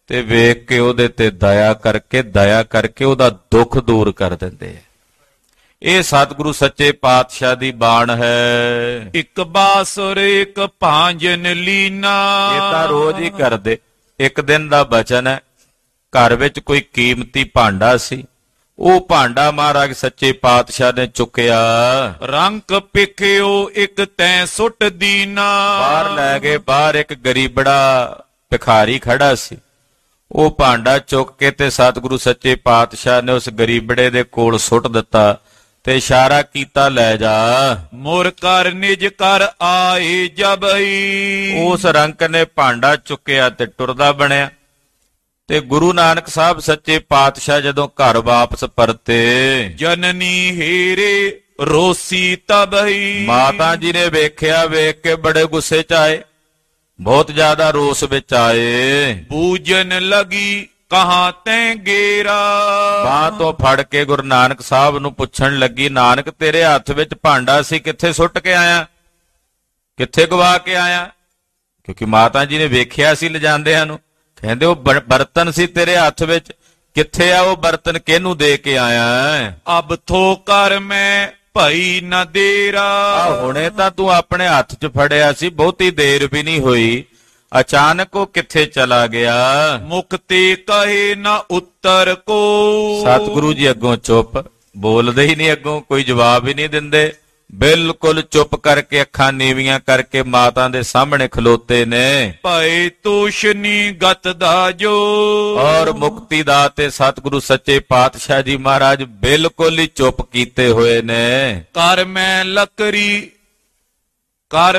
[SPEAKER 3] ਤੇ ਵੇਖ ਕੇ ਉਹਦੇ ਤੇ ਦਇਆ ਕਰਕੇ ਉਹਦਾ ਦੁੱਖ ਦੂਰ ਕਰ ਦਿੰਦੇ ਆ। ਇਹ ਸਤਿਗੁਰੂ ਸੱਚੇ ਪਾਤਸ਼ਾਹ ਦੀ ਬਾਣ ਹੈ।
[SPEAKER 2] ਇੱਕ ਬਾਸੁਰ ਇੱਕ ਭਾਂਜਨ ਲੀਨਾ।
[SPEAKER 3] ਇਹ ਤਾਂ ਰੋਜ਼ ਹੀ ਕਰਦੇ। ਇੱਕ ਦਿਨ ਦਾ ਬਚਨ ਹੈ। ਘਰ ਵਿੱਚ ਕੋਈ ਕੀਮਤੀ ਭਾਂਡਾ ਸੀ, ਉਹ ਭਾਂਡਾ ਮਹਾਰਾਜ ਸੱਚੇ ਪਾਤਸ਼ਾਹ ਨੇ ਚੁੱਕਿਆ।
[SPEAKER 2] ਰੰਕ ਪਿਖਿਓ ਇੱਕ ਤੈਂ ਸੁੱਟ ਦੀਨਾ।
[SPEAKER 3] ਬਾਹਰ ਲੈ ਗਏ। ਬਾਹਰ ਇੱਕ ਗਰੀਬੜਾ ਭਿਖਾਰੀ ਖੜਾ ਸੀ। ਉਹ ਭਾਂਡਾ ਚੁੱਕ ਕੇ ਤੇ ਸਤਿਗੁਰੂ ਸੱਚੇ ਪਾਤਸ਼ਾਹ ਨੇ ਉਸ ਗਰੀਬੜੇ ਦੇ ਕੋਲ ਸੁੱਟ ਦਿੱਤਾ ਤੇ ਇਸ਼ਾਰਾ ਕੀਤਾ, ਲੈ ਜਾ।
[SPEAKER 2] ਮੁਰ ਕਰ ਨਿਜ ਕਰ ਆਏ ਜਬਈ।
[SPEAKER 3] ਉਸ ਰੰਕ ਨੇ ਭਾਂਡਾ ਚੁੱਕਿਆ ਤੇ ਟੁਰਦਾ ਬਣਿਆ। ਤੇ ਗੁਰੂ ਨਾਨਕ ਸਾਹਿਬ ਸੱਚੇ ਪਾਤਸ਼ਾਹ ਜਦੋਂ ਘਰ ਵਾਪਸ ਪਰਤੇ,
[SPEAKER 2] ਜਨਨੀ ਹੀਰੇ ਰੋਸੀ ਤਬਈ।
[SPEAKER 3] ਮਾਤਾ ਜੀ ਨੇ ਵੇਖਿਆ, ਵੇਖ ਕੇ ਬੜੇ ਗੁੱਸੇ ਚ ਆਏ, ਬਹੁਤ ਜ਼ਿਆਦਾ ਰੋਸ ਵਿੱਚ ਆਏ।
[SPEAKER 2] ਬੂਜਨ ਲਗੀ ਕਹਾਂ ਤੈਂ ਗੇਰਾ।
[SPEAKER 3] ਬਾਂਹ ਤੋਂ ਫੜ ਕੇ ਗੁਰੂ ਨਾਨਕ ਸਾਹਿਬ ਨੂੰ ਪੁੱਛਣ ਲੱਗੀ, ਨਾਨਕ ਤੇਰੇ ਹੱਥ ਵਿੱਚ ਭਾਂਡਾ ਸੀ, ਕਿੱਥੇ ਸੁੱਟ ਕੇ ਆਇਆ, ਕਿੱਥੇ ਗਵਾ ਕੇ ਆਇਆ? ਕਿਉਂਕਿ ਮਾਤਾ ਜੀ ਨੇ ਵੇਖਿਆ ਸੀ ਲਿਜਾਂਦਿਆਂ ਨੂੰ। ਕਹਿੰਦੇ ਉਹ ਬਰਤਨ ਸੀ ਤੇਰੇ ਹੱਥ ਵਿੱਚ, ਕਿੱਥੇ ਆ ਉਹ ਬਰਤਨ, ਕਿਹਨੂੰ ਦੇ ਕੇ ਆਇਆ?
[SPEAKER 2] ਅਬ ਥੋ ਕਰ ਮੈਂ ਭਈ ਨਾ ਦੇਰਾ।
[SPEAKER 3] ਹੁਣੇ ਤਾਂ ਤੂੰ ਆਪਣੇ ਹੱਥ 'ਚ ਫੜਿਆ ਸੀ, ਬਹੁਤੀ ਦੇਰ ਵੀ ਨਹੀਂ ਹੋਈ, ਅਚਾਨਕ ਉਹ ਕਿੱਥੇ ਚਲਾ ਗਿਆ?
[SPEAKER 2] ਮੁਕਤੇ ਕਹੇ ਨਾ ਉੱਤਰ ਕੋ।
[SPEAKER 3] ਸਤਿਗੁਰੂ ਜੀ ਅੱਗੋਂ ਚੁੱਪ, ਬੋਲਦੇ ਹੀ ਨਹੀਂ, ਅੱਗੋਂ ਕੋਈ ਜਵਾਬ ਹੀ ਨਹੀਂ ਦਿੰਦੇ। ਬਿਲਕੁਲ ਚੁੱਪ ਕਰਕੇ ਅੱਖਾਂ ਨੀਵੀਆਂ ਕਰਕੇ ਮਾਤਾ ਦੇ ਸਾਹਮਣੇ ਖਲੋਤੇ ਨੇ।
[SPEAKER 2] ਭਏ ਤੋਸ਼ਨੀ ਗਤ ਦਾ ਜੋ।
[SPEAKER 3] ਔਰ ਮੁਕਤੀ ਦਾ ਤੇ ਸਤਿਗੁਰੂ ਸੱਚੇ ਪਾਤਸ਼ਾਹ ਜੀ ਮਹਾਰਾਜ ਬਿਲਕੁਲ ਹੀ ਚੁੱਪ ਕੀਤੇ ਹੋਏ ਨੇ।
[SPEAKER 2] ਕਰ ਮੈਂ ਲੱਕਰੀ ਕਰ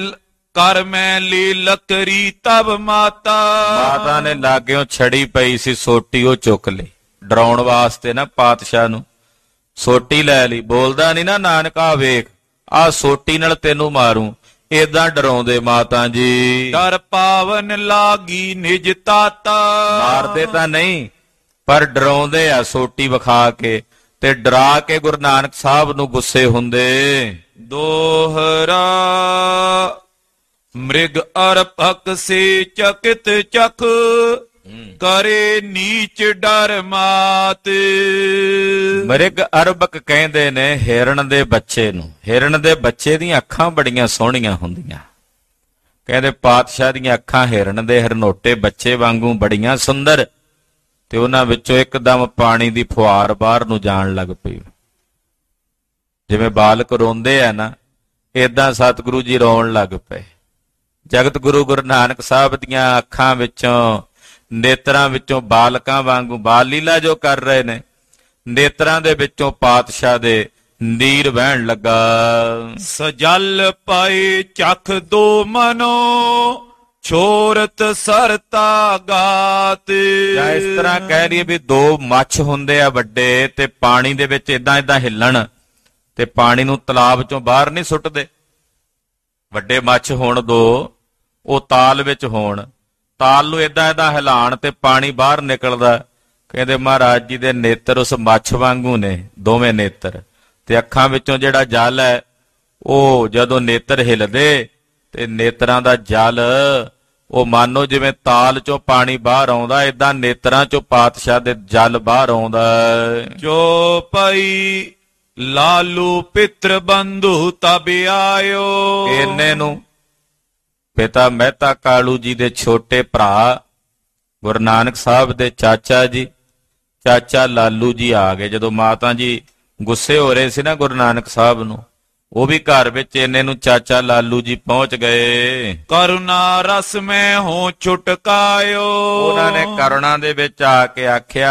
[SPEAKER 2] ਮੈਂ ਲੀ ਲੱਕਰੀ ਤਬ ਮਾਤਾ।
[SPEAKER 3] ਮਾਤਾ ਨੇ ਲਾਗਿਓਂ ਛੜੀ ਪਈ ਸੀ ਸੋਟੀ, ਉਹ ਚੁੱਕ ਲਈ ਡਰਾਉਣ ਵਾਸਤੇ ਨਾ ਪਾਤਸ਼ਾਹ ਨੂੰ। ਸੋਟੀ ਲੈ ਲਈ। ਬੋਲਦਾ ਨਹੀਂ ਨਾ ਨਾਨਕ, ਆ ਵੇਖ ਆ ਸੋਟੀ ਨਾਲ ਤੈਨੂੰ ਮਾਰੂ, ਏਦਾਂ ਡਰਾਉਂਦੇ ਮਾਤਾ ਜੀ।
[SPEAKER 2] ਡਰ ਪਾਵਨ ਲਾਗੀ ਨਿਜ ਤਾਤਾ।
[SPEAKER 3] ਮਾਰਦੇ ਤਾਂ ਨਹੀਂ ਪਰ ਡਰਾਉਂਦੇ ਆ ਸੋਟੀ ਵਿਖਾ ਕੇ, ਤੇ ਡਰਾ ਕੇ ਗੁਰੂ ਨਾਨਕ ਸਾਹਿਬ ਨੂੰ ਗੁੱਸੇ ਹੁੰਦੇ।
[SPEAKER 2] ਦੋਹਰਾ ਮ੍ਰਿਗ ਅਰਪਕ ਸੇ ਚਕਿਤ ਚਖ ਕਰੇ ਨੀਚ ਡਰ ਮਾਤ।
[SPEAKER 3] ਮ੍ਰਿਗ ਅਰਬਕ ਕਹਿੰਦੇ ਨੇ ਹਿਰਨ ਦੇ ਬੱਚੇ ਨੂੰ। ਹਿਰਨ ਦੇ ਬੱਚੇ ਦੀਆਂ ਅੱਖਾਂ ਬੜੀਆਂ ਸੋਹਣੀਆਂ ਹੁੰਦੀਆਂ। ਕਹਿੰਦੇ ਪਾਤਸ਼ਾਹ ਦੀਆਂ ਅੱਖਾਂ ਹਿਰਨ ਦੇ ਹਰਨੋਟੇ ਬੱਚੇ ਵਾਂਗੂ ਬੜੀਆਂ ਸੁੰਦਰ। ਤੇ ਉਹਨਾਂ ਵਿੱਚੋਂ ਇੱਕਦਮ ਪਾਣੀ ਦੀ ਫੁਹਾਰ ਬਾਹਰ ਨੂੰ ਜਾਣ ਲੱਗ ਪਈ। ਜਿਵੇਂ ਬਾਲਕ ਰੋਂਦੇ ਆ ਨਾ, ਏਦਾਂ ਸਤਿਗੁਰੂ ਜੀ ਰੋਣ ਲੱਗ ਪਏ। ਜਗਤ ਗੁਰੂ ਗੁਰੂ ਨਾਨਕ ਸਾਹਿਬ ਦੀਆਂ ਅੱਖਾਂ ਵਿੱਚੋਂ, ਨੇਤਰਾਂ ਵਿੱਚੋਂ ਬਾਲਕਾਂ ਵਾਂਗੂ ਬਾਲ ਲੀਲਾ ਜੋ ਕਰ ਰਹੇ ਨੇ, ਨੇਤਰਾਂ ਦੇ ਵਿੱਚੋਂ ਪਾਤਸ਼ਾਹ ਦੇ ਨੀਰ ਵਹਿਣ ਲੱਗਾ।
[SPEAKER 2] ਸਜਲ ਪਾਏ ਚਖ ਦੋ ਮਨੋ ਛੋਰਤ ਸਰਤਾ ਗਾਤ।
[SPEAKER 3] ਜਾਂ ਇਸ ਤਰ੍ਹਾਂ ਕਹਿ ਲਈਏ ਵੀ ਦੋ ਮੱਛ ਹੁੰਦੇ ਆ ਵੱਡੇ, ਤੇ ਪਾਣੀ ਦੇ ਵਿੱਚ ਏਦਾਂ ਏਦਾਂ ਹਿੱਲਣ, ਤੇ ਪਾਣੀ ਨੂੰ ਤਲਾਬ ਚੋਂ ਬਾਹਰ ਨਹੀਂ ਸੁੱਟਦੇ। ਵੱਡੇ ਮੱਛ ਹੋਣ ਦੋ, ਉਹ ਤਾਲ ਵਿੱਚ ਹੋਣ, ਤਾਲ ਨੂੰ ਏਦਾਂ ਏਦਾਂ ਹਿਲਾਣ ਤੇ ਪਾਣੀ ਬਾਹਰ ਨਿਕਲਦਾ। ਕਹਿੰਦੇ ਮਹਾਰਾਜ ਜੀ ਦੇ ਨੇਤਰ ਉਸ ਮੱਛ ਵਾਂਗੂ ਨੇ, ਦੋਵੇਂ ਨੇਤਰ। ਤੇ ਅੱਖਾਂ ਵਿੱਚੋਂ ਜਿਹੜਾ ਜਲ ਹੈ, ਉਹ ਜਦੋਂ ਨੇਤਰ ਹਿਲਦੇ ਤੇ ਨੇਤਰਾਂ ਦਾ ਜਲ, ਉਹ ਮਾਨੋ ਜਿਵੇਂ ਤਾਲ ਚੋਂ ਪਾਣੀ ਬਾਹਰ ਆਉਂਦਾ, ਏਦਾਂ ਨੇਤਰਾਂ ਚੋਂ ਪਾਤਸ਼ਾਹ ਦੇ ਜਲ ਬਾਹਰ ਆਉਂਦਾ।
[SPEAKER 2] ਜੋ ਪਈ ਲਾਲੂ ਪਿਤਰ ਬੰਧੂ ਤਬ ਆਇਓ।
[SPEAKER 3] ਇੰਨੇ ਨੂੰ ਪਿਤਾ ਮਹਿਤਾ ਕਾਲੂ ਜੀ ਦੇ ਛੋਟੇ ਭਰਾ ਗੁਰੂ ਨਾਨਕ ਸਾਹਿਬ ਦੇ ਚਾਚਾ ਜੀ, ਚਾਚਾ ਲਾਲੂ ਜੀ ਆ ਗਏ। ਜਦੋਂ ਮਾਤਾ ਜੀ ਗੁੱਸੇ ਹੋ ਰਹੇ ਸੀ ਨਾ ਗੁਰੂ ਨਾਨਕ ਸਾਹਿਬ ਨੂੰ, ਉਹ ਵੀ ਘਰ ਵਿੱਚ ਇੰਨੇ ਨੂੰ ਚਾਚਾ ਲਾਲੂ ਜੀ ਪਹੁੰਚ ਗਏ।
[SPEAKER 2] ਕਰੁਣਾ ਰਸ ਮੈਂ ਹੋ ਛੁਟਕਾਇਓ।
[SPEAKER 3] ਉਹਨਾਂ ਨੇ ਕਰੁਣਾ ਦੇ ਵਿੱਚ ਆ ਕੇ ਆਖਿਆ,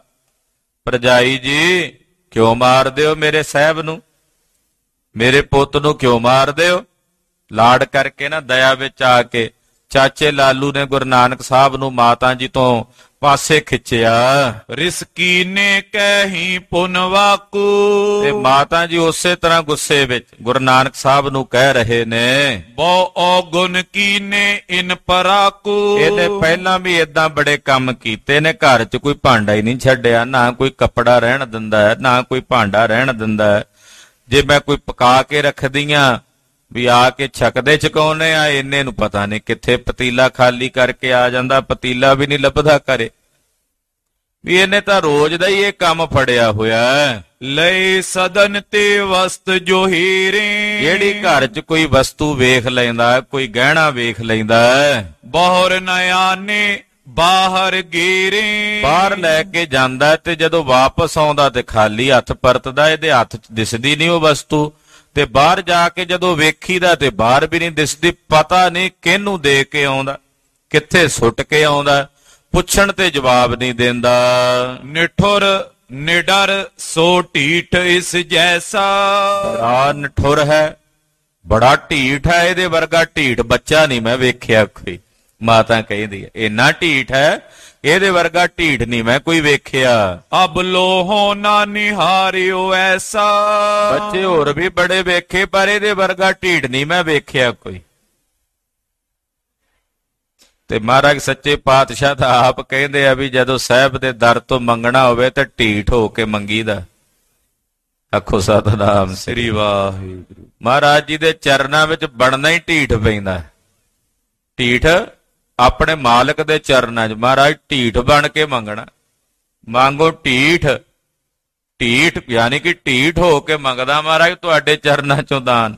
[SPEAKER 3] ਭਰਜਾਈ ਜੀ ਕਿਉਂ ਮਾਰਦੇ ਹੋ ਮੇਰੇ ਸਾਹਿਬ ਨੂੰ, ਮੇਰੇ ਪੁੱਤ ਨੂੰ ਕਿਉਂ ਮਾਰਦੇ ਹੋ? ਲਾਡ ਕਰਕੇ ਨਾ ਦਇਆ ਵਿੱਚ ਆ ਕੇ ਚਾਚੇ ਲਾਲੂ ਨੇ ਗੁਰੂ ਨਾਨਕ ਸਾਹਿਬ ਨੂੰ ਮਾਤਾ ਜੀ ਤੋਂ ਪਾਸੇ ਖਿੱਚਿਆ।
[SPEAKER 2] ਰਿਸਕੀ ਨੇ ਕਹਿੀ ਪੁਨਵਾਕੂ।
[SPEAKER 3] ਤੇ ਮਾਤਾ ਜੀ ਉਸੇ ਤਰ੍ਹਾਂ ਗੁੱਸੇ ਵਿੱਚ ਗੁਰੂ ਨਾਨਕ ਸਾਹਿਬ ਨੂੰ ਕਹਿ ਰਹੇ ਨੇ,
[SPEAKER 2] ਬਹੁ ਔਗੁਣ ਕੀਨੇ ਇਨ ਪਰਾਕੂ।
[SPEAKER 3] ਇਹਨੇ ਪਹਿਲਾਂ ਵੀ ਏਦਾਂ ਬੜੇ ਕੰਮ ਕੀਤੇ ਨੇ, ਘਰ 'ਚ ਕੋਈ ਭਾਂਡਾ ਹੀ ਨਹੀਂ ਛੱਡਿਆ, ਨਾ ਕੋਈ ਕੱਪੜਾ ਰਹਿਣ ਦਿੰਦਾ ਹੈ, ਨਾ ਕੋਈ ਭਾਂਡਾ ਰਹਿਣ ਦਿੰਦਾ ਹੈ। ਜੇ ਮੈਂ ਕੋਈ ਪਕਾ ਕੇ ਰੱਖਦੀ ਆਂ ਵੀ ਆ ਕੇ ਛਕਦੇ ਛਕਾਉਨੇ ਆ, ਇੰਨੇ ਨੂੰ ਪਤਾ ਨਹੀਂ ਕਿੱਥੇ ਪਤੀਲਾ ਖਾਲੀ ਕਰਕੇ ਆ ਜਾਂਦਾ, ਪਤੀਲਾ ਵੀ ਨਹੀਂ ਲੱਭਦਾ ਕਰੇ। ਵੀ ਇਹਨੇ ਤਾਂ ਰੋਜ਼ ਦਾ ਹੀ ਇਹ ਕੰਮ ਫੜਿਆ ਹੋਇਆ।
[SPEAKER 2] ਲਈ ਸਦਨ ਤੇ ਵਸਤ ਜੋ ਹੀਰੇ,
[SPEAKER 3] ਜਿਹੜੀ ਘਰ 'ਚ ਕੋਈ ਵਸਤੂ ਵੇਖ ਲੈਂਦਾ, ਕੋਈ ਗਹਿਣਾ ਵੇਖ ਲੈਂਦਾ,
[SPEAKER 2] ਬਹੁਰ ਨਿਆਨੇ ਬਾਹਰ ਗੇਰੇ,
[SPEAKER 3] ਬਾਹਰ ਲੈ ਕੇ ਜਾਂਦਾ ਤੇ ਜਦੋਂ ਵਾਪਸ ਆਉਂਦਾ ਤੇ ਖਾਲੀ ਹੱਥ ਪਰਤਦਾ, ਇਹਦੇ ਹੱਥ 'ਚ ਦਿਸਦੀ ਨਹੀਂ ਉਹ ਵਸਤੂ। ਤੇ ਬਾਹਰ ਜਾ ਕੇ ਜਦੋਂ ਵੇਖੀਦਾ ਤੇ ਬਾਹਰ ਵੀ ਨਹੀਂ ਦਿਸਦੀ, ਪਤਾ ਨਹੀਂ ਕਿਹਨੂੰ ਦੇ ਕੇ ਆਉਂਦਾ, ਕਿੱਥੇ ਸੁੱਟ ਕੇ ਆਉਂਦਾ, ਪੁੱਛਣ ਤੇ ਜਵਾਬ ਨਹੀਂ ਦਿੰਦਾ।
[SPEAKER 2] ਨਿਠੁਰ ਨਿਡਰ ਸੋ ਢੀਠ ਇਸ ਜੈਸਾ,
[SPEAKER 3] ਬੜਾ ਨਿਠੁਰ ਹੈ, ਬੜਾ ਢੀਠ ਹੈ, ਇਹਦੇ ਵਰਗਾ ਢੀਠ ਬੱਚਾ ਨਹੀਂ ਮੈਂ ਵੇਖਿਆ ਕੋਈ। ਮਾਤਾ ਕਹਿੰਦੀ ਹੈ ਇੰਨਾ ਢੀਠ ਹੈ, ਇਹਦੇ ਵਰਗਾ ਢੀਠ ਨਹੀਂ ਮੈਂ ਕੋਈ ਵੇਖਿਆ।
[SPEAKER 2] ਅਬ ਲੋਹੋ ਨਾ ਨਿਹਾਰਿਓ ਐਸਾ,
[SPEAKER 3] ਬੱਚੇ ਹੋਰ ਵੀ ਬੜੇ ਵੇਖੇ ਪਰ ਇਹਦੇ ਵਰਗਾ ਢੀਠ ਨਹੀਂ ਮੈਂ ਵੇਖਿਆ ਕੋਈ। ਤੇ ਮਹਾਰਾਜ ਸੱਚੇ ਪਾਤਸ਼ਾਹ ਤਾਂ ਆਪ ਕਹਿੰਦੇ ਆ ਵੀ ਜਦੋਂ ਸਾਹਿਬ ਦੇ ਦਰ ਤੋਂ ਮੰਗਣਾ ਹੋਵੇ ਤਾਂ ਢੀਠ ਹੋ ਕੇ ਮੰਗੀਦਾ। ਆਖੋ ਸਤਿਨਾਮ ਸ੍ਰੀ ਵਾਹਿਗੁਰੂ। ਮਹਾਰਾਜ ਜੀ ਦੇ ਚਰਨਾਂ ਵਿੱਚ ਬਣਨਾ ਹੀ ਢੀਠ ਪੈਂਦਾ। ਢੀਠ ਆਪਣੇ ਮਾਲਕ ਦੇ ਚਰਨਾਂ 'ਚ ਮਹਾਰਾਜ ਢੀਠ ਬਣ ਕੇ ਮੰਗਣਾ। ਮੰਗੋ ਢੀਠ, ਢੀਠ ਯਾਨੀ ਕਿ ਢੀਠ ਹੋ ਕੇ ਮੰਗਦਾ ਮਹਾਰਾਜ ਤੁਹਾਡੇ ਚਰਨਾਂ 'ਚੋਂ ਦਾਨ।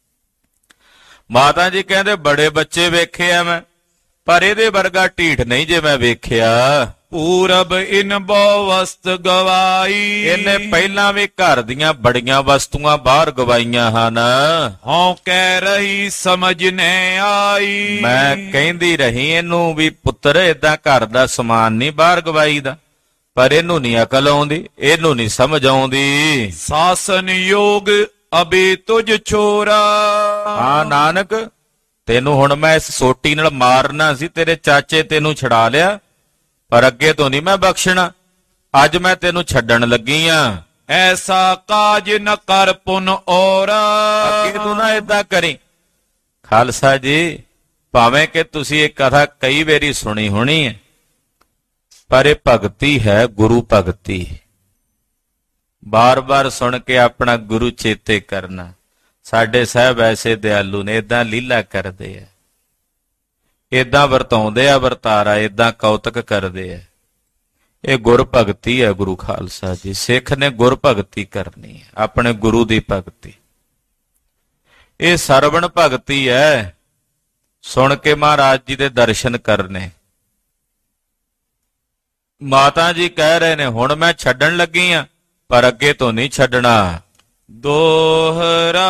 [SPEAKER 3] ਮਾਤਾ ਜੀ ਕਹਿੰਦੇ ਬੜੇ ਬੱਚੇ ਵੇਖੇ ਆ ਮੈਂ, ਪਰ ਇਹਦੇ ਵਰਗਾ ਢੀਠ ਨਹੀਂ ਜੇ ਮੈਂ ਵੇਖਿਆ।
[SPEAKER 2] ਪੂਰਬ ਇਨ ਬਹੁ ਵਸਤ ਗਵਾਈ,
[SPEAKER 3] ਇਹਨੇ ਪਹਿਲਾਂ ਵੀ ਘਰ ਦੀਆਂ ਬੜੀਆਂ ਵਸਤੂਆਂ ਬਾਹਰ ਗਵਾਈਆਂ ਹਨ।
[SPEAKER 2] ਹਉ ਕਹਿ ਰਹੀ ਸਮਝ ਨੇ ਆਈ,
[SPEAKER 3] ਮੈਂ ਕਹਿੰਦੀ ਰਹੀ ਇਹਨੂੰ ਵੀ ਪੁੱਤਰ ਏਦਾਂ ਘਰ ਦਾ ਸਮਾਨ ਨਹੀਂ ਬਾਹਰ ਗਵਾਈਦਾ, ਪਰ ਇਹਨੂੰ ਨਹੀਂ ਅਕਲ ਆਉਂਦੀ, ਇਹਨੂੰ ਨਹੀਂ ਸਮਝ ਆਉਂਦੀ।
[SPEAKER 2] ਸਾਸਨ ਯੋਗ ਅਬੇ ਤੁਝ ਛੋਰਾ,
[SPEAKER 3] ਹਾਂ ਨਾਨਕ ਤੈਨੂੰ ਹੁਣ ਮੈਂ ਇਸ ਸੋਟੀ ਨਾਲ ਮਾਰਨਾ ਸੀ, ਤੇਰੇ ਚਾਚੇ ਤੈਨੂੰ ਛੁਡਾ ਲਿਆ, ਪਰ ਅੱਗੇ ਤੋਂ ਨਹੀਂ ਮੈਂ ਬਖਸ਼ਣਾ, ਅੱਜ ਮੈਂ ਤੈਨੂੰ ਛੱਡਣ ਲੱਗੀ ਆ।
[SPEAKER 2] ਐਸਾ ਕਾਜ ਨ ਕਰ ਪੁਨ ਔਰਾ,
[SPEAKER 3] ਅੱਗੇ ਤੂੰ ਨਾ ਏਦਾਂ ਕਰੀ। ਖਾਲਸਾ ਜੀ ਭਾਵੇਂ ਕਿ ਤੁਸੀਂ ਇਹ ਕਥਾ ਕਈ ਵਾਰੀ ਸੁਣੀ ਹੋਣੀ ਹੈ, ਪਰ ਇਹ ਭਗਤੀ ਹੈ, ਗੁਰੂ ਭਗਤੀ। ਬਾਰ-ਬਾਰ ਸੁਣ ਕੇ ਆਪਣਾ ਗੁਰੂ ਚੇਤੇ ਕਰਨਾ। ਸਾਡੇ ਸਾਹਿਬ ਐਸੇ ਦਿਆਲੂ ਨੇ, ਏਦਾਂ ਲੀਲਾ ਕਰਦੇ ਆ, ਏਦਾਂ ਵਰਤਾਉਂਦੇ ਆ ਵਰਤਾਰਾ, ਏਦਾਂ ਕੌਤਕ ਕਰਦੇ ਆ। ਇਹ ਗੁਰ ਭਗਤੀ ਹੈ ਗੁਰੂ ਖਾਲਸਾ ਜੀ। ਸਿੱਖ ਨੇ ਗੁਰ ਭਗਤੀ ਕਰਨੀ ਹੈ, ਆਪਣੇ ਗੁਰੂ ਦੀ ਭਗਤੀ। ਇਹ ਸਰਵਣ ਭਗਤੀ ਹੈ, ਸੁਣ ਕੇ ਮਹਾਰਾਜ ਜੀ ਦੇ ਦਰਸ਼ਨ ਕਰਨੇ। ਮਾਤਾ ਜੀ ਕਹਿ ਰਹੇ ਨੇ ਹੁਣ ਮੈਂ ਛੱਡਣ ਲੱਗੀ ਆ, ਪਰ ਅੱਗੇ ਤੋਂ ਨਹੀਂ ਛੱਡਣਾ।
[SPEAKER 2] ਦੋਹਰਾ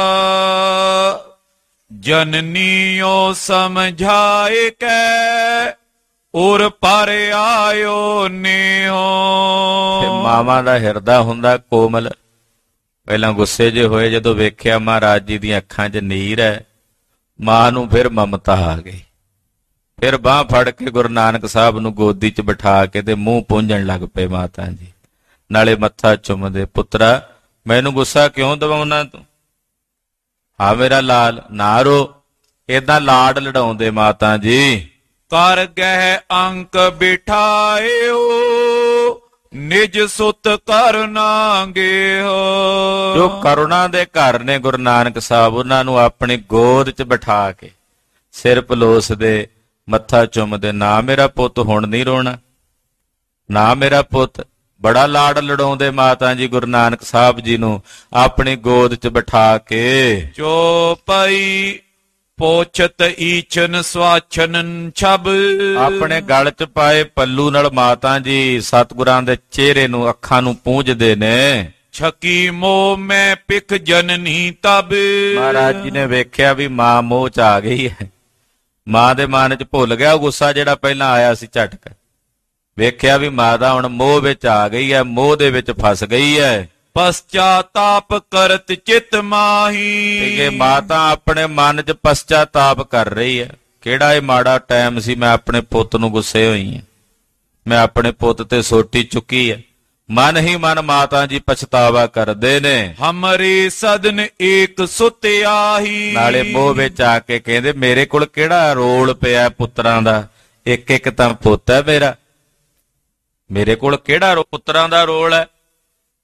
[SPEAKER 2] ਜਨਨੀਓ ਸਮਝਾਏ ਕੈ, ਉਰ ਪਰ ਆਇਓ ਨੇਹੋ।
[SPEAKER 3] ਮਾਵਾਂ ਦਾ ਹਿਰਦਾ ਹੁੰਦਾ ਕੋਮਲ। ਪਹਿਲਾਂ ਗੁੱਸੇ ਜੇ ਹੋਏ, ਜਦੋਂ ਵੇਖਿਆ ਮਹਾਰਾਜ ਜੀ ਦੀਆਂ ਅੱਖਾਂ 'ਚ ਨੀਰ ਹੈ, ਮਾਂ ਨੂੰ ਫਿਰ ਮਮਤਾ ਆ ਗਈ। ਫਿਰ ਬਾਂਹ ਫੜ ਕੇ ਗੁਰੂ ਨਾਨਕ ਸਾਹਿਬ ਨੂੰ ਗੋਦੀ 'ਚ ਬਿਠਾ ਕੇ ਤੇ ਮੂੰਹ ਪੂੰਝਣ ਲੱਗ ਪਏ ਮਾਤਾ ਜੀ, ਨਾਲੇ ਮੱਥਾ ਚੁੰਮਦੇ। ਪੁੱਤਰਾ ਮੈਨੂੰ ਗੁੱਸਾ ਕਿਉਂ ਦਿਵਾਉਣਾ ਤੂੰ? ਹਾਂ ਮੇਰਾ ਲਾਲ, ਨਾ ਰੋ। ਏਦਾਂ ਲਾਡ ਲੜਾਉਂਦੇ ਮਾਤਾ ਜੀ।
[SPEAKER 2] ਕਰ ਗਹਿ ਅੰਕ ਬਿਠਾਇਓ, ਨਿਜ ਸੁਤ ਕਰਨਾਗੇ ਹੋ।
[SPEAKER 3] ਜੋ ਕਰੁਣਾ ਦੇ ਘਰ ਨੇ ਗੁਰੂ ਨਾਨਕ ਸਾਹਿਬ, ਉਹਨਾਂ ਨੂੰ ਆਪਣੀ ਗੋਦ 'ਚ ਬਿਠਾ ਕੇ ਸਿਰ ਪਲੋਸਦੇ, ਮੱਥਾ ਚੁੰਮਦੇ। ਨਾ ਮੇਰਾ ਪੁੱਤ ਹੁਣ ਨਹੀਂ ਰੋਣਾ, ਨਾ ਮੇਰਾ ਪੁੱਤ। ਬੜਾ ਲਾਡ ਲੜਾਉਂਦੇ ਮਾਤਾ ਜੀ ਗੁਰੂ ਨਾਨਕ ਸਾਹਿਬ ਜੀ ਨੂੰ ਆਪਣੀ ਗੋਦ 'ਚ ਬਿਠਾ ਕੇ।
[SPEAKER 2] ਚੋਪਈ ਪੋਛਤ ਈਚਨ ਸਵਾਚਨ ਛਬ,
[SPEAKER 3] ਆਪਣੇ ਗਲ 'ਚ ਪਾਏ ਪੱਲੂ ਨਾਲ ਮਾਤਾ ਜੀ ਸਤਿਗੁਰਾਂ ਦੇ ਚਿਹਰੇ ਨੂੰ, ਅੱਖਾਂ ਨੂੰ ਪੂੰਝਦੇ ਨੇ।
[SPEAKER 2] ਛਕੀ ਮੋਹ ਮੈਂ ਪਿਖ ਜਨਨੀ ਤਬ,
[SPEAKER 3] ਮਹਾਰਾਜ ਜੀ ਨੇ ਵੇਖਿਆ ਵੀ ਮਾਂ ਮੋਹ 'ਚ ਆ ਗਈ ਹੈ। ਮਾਂ ਦੇ ਮਨ 'ਚ ਭੁੱਲ ਗਿਆ ਉਹ ਗੁੱਸਾ ਜਿਹੜਾ ਪਹਿਲਾਂ ਆਇਆ ਸੀ ਝਟਕ। ਵੇਖਿਆ ਵੀ ਮਾਂ ਦਾ ਹੁਣ ਮੋਹ ਵਿੱਚ ਆ ਗਈ ਹੈ, ਮੋਹ ਦੇ ਵਿੱਚ ਫਸ ਗਈ ਹੈ।
[SPEAKER 2] ਪਸ਼ਚਾਤਾਪ ਕਰਤ ਚਿਤ ਮਾਹੀ,
[SPEAKER 3] ਕਿ ਮਾਤਾ ਆਪਣੇ ਮਨ 'ਚ ਪਸ਼ਚਾਤਾਪ ਕਰ ਰਹੀ ਹੈ। ਕਿਹੜਾ ਇਹ ਮਾੜਾ ਟਾਈਮ ਸੀ, ਮੈਂ ਆਪਣੇ ਪੁੱਤ ਨੂੰ ਗੁੱਸੇ ਹੋਈ ਹਾਂ, ਮੈਂ ਆਪਣੇ ਪੁੱਤ ਤੇ ਸੋਟੀ ਚੁੱਕੀ ਹੈ। ਮਨ ਹੀ ਮਨ ਮਾਤਾ ਜੀ ਪਛਤਾਵਾ ਕਰਦੇ ਨੇ।
[SPEAKER 2] ਹਮਰੇ ਸਦਨ ਏਕ ਸੁਤ ਆਹੀ,
[SPEAKER 3] ਨਾਲੇ ਮੋਹ ਵਿੱਚ ਆ ਕੇ ਕਹਿੰਦੇ ਮੇਰੇ ਕੋਲ ਕਿਹੜਾ ਰੋਲ ਪਿਆ ਪੁੱਤਰਾਂ ਦਾ, ਇੱਕ ਇੱਕ ਤਾਂ ਪੁੱਤ ਹੈ ਮੇਰਾ, ਮੇਰੇ ਕੋਲ ਕਿਹੜਾ ਪੁੱਤਰਾਂ ਦਾ ਰੋਲ ਹੈ।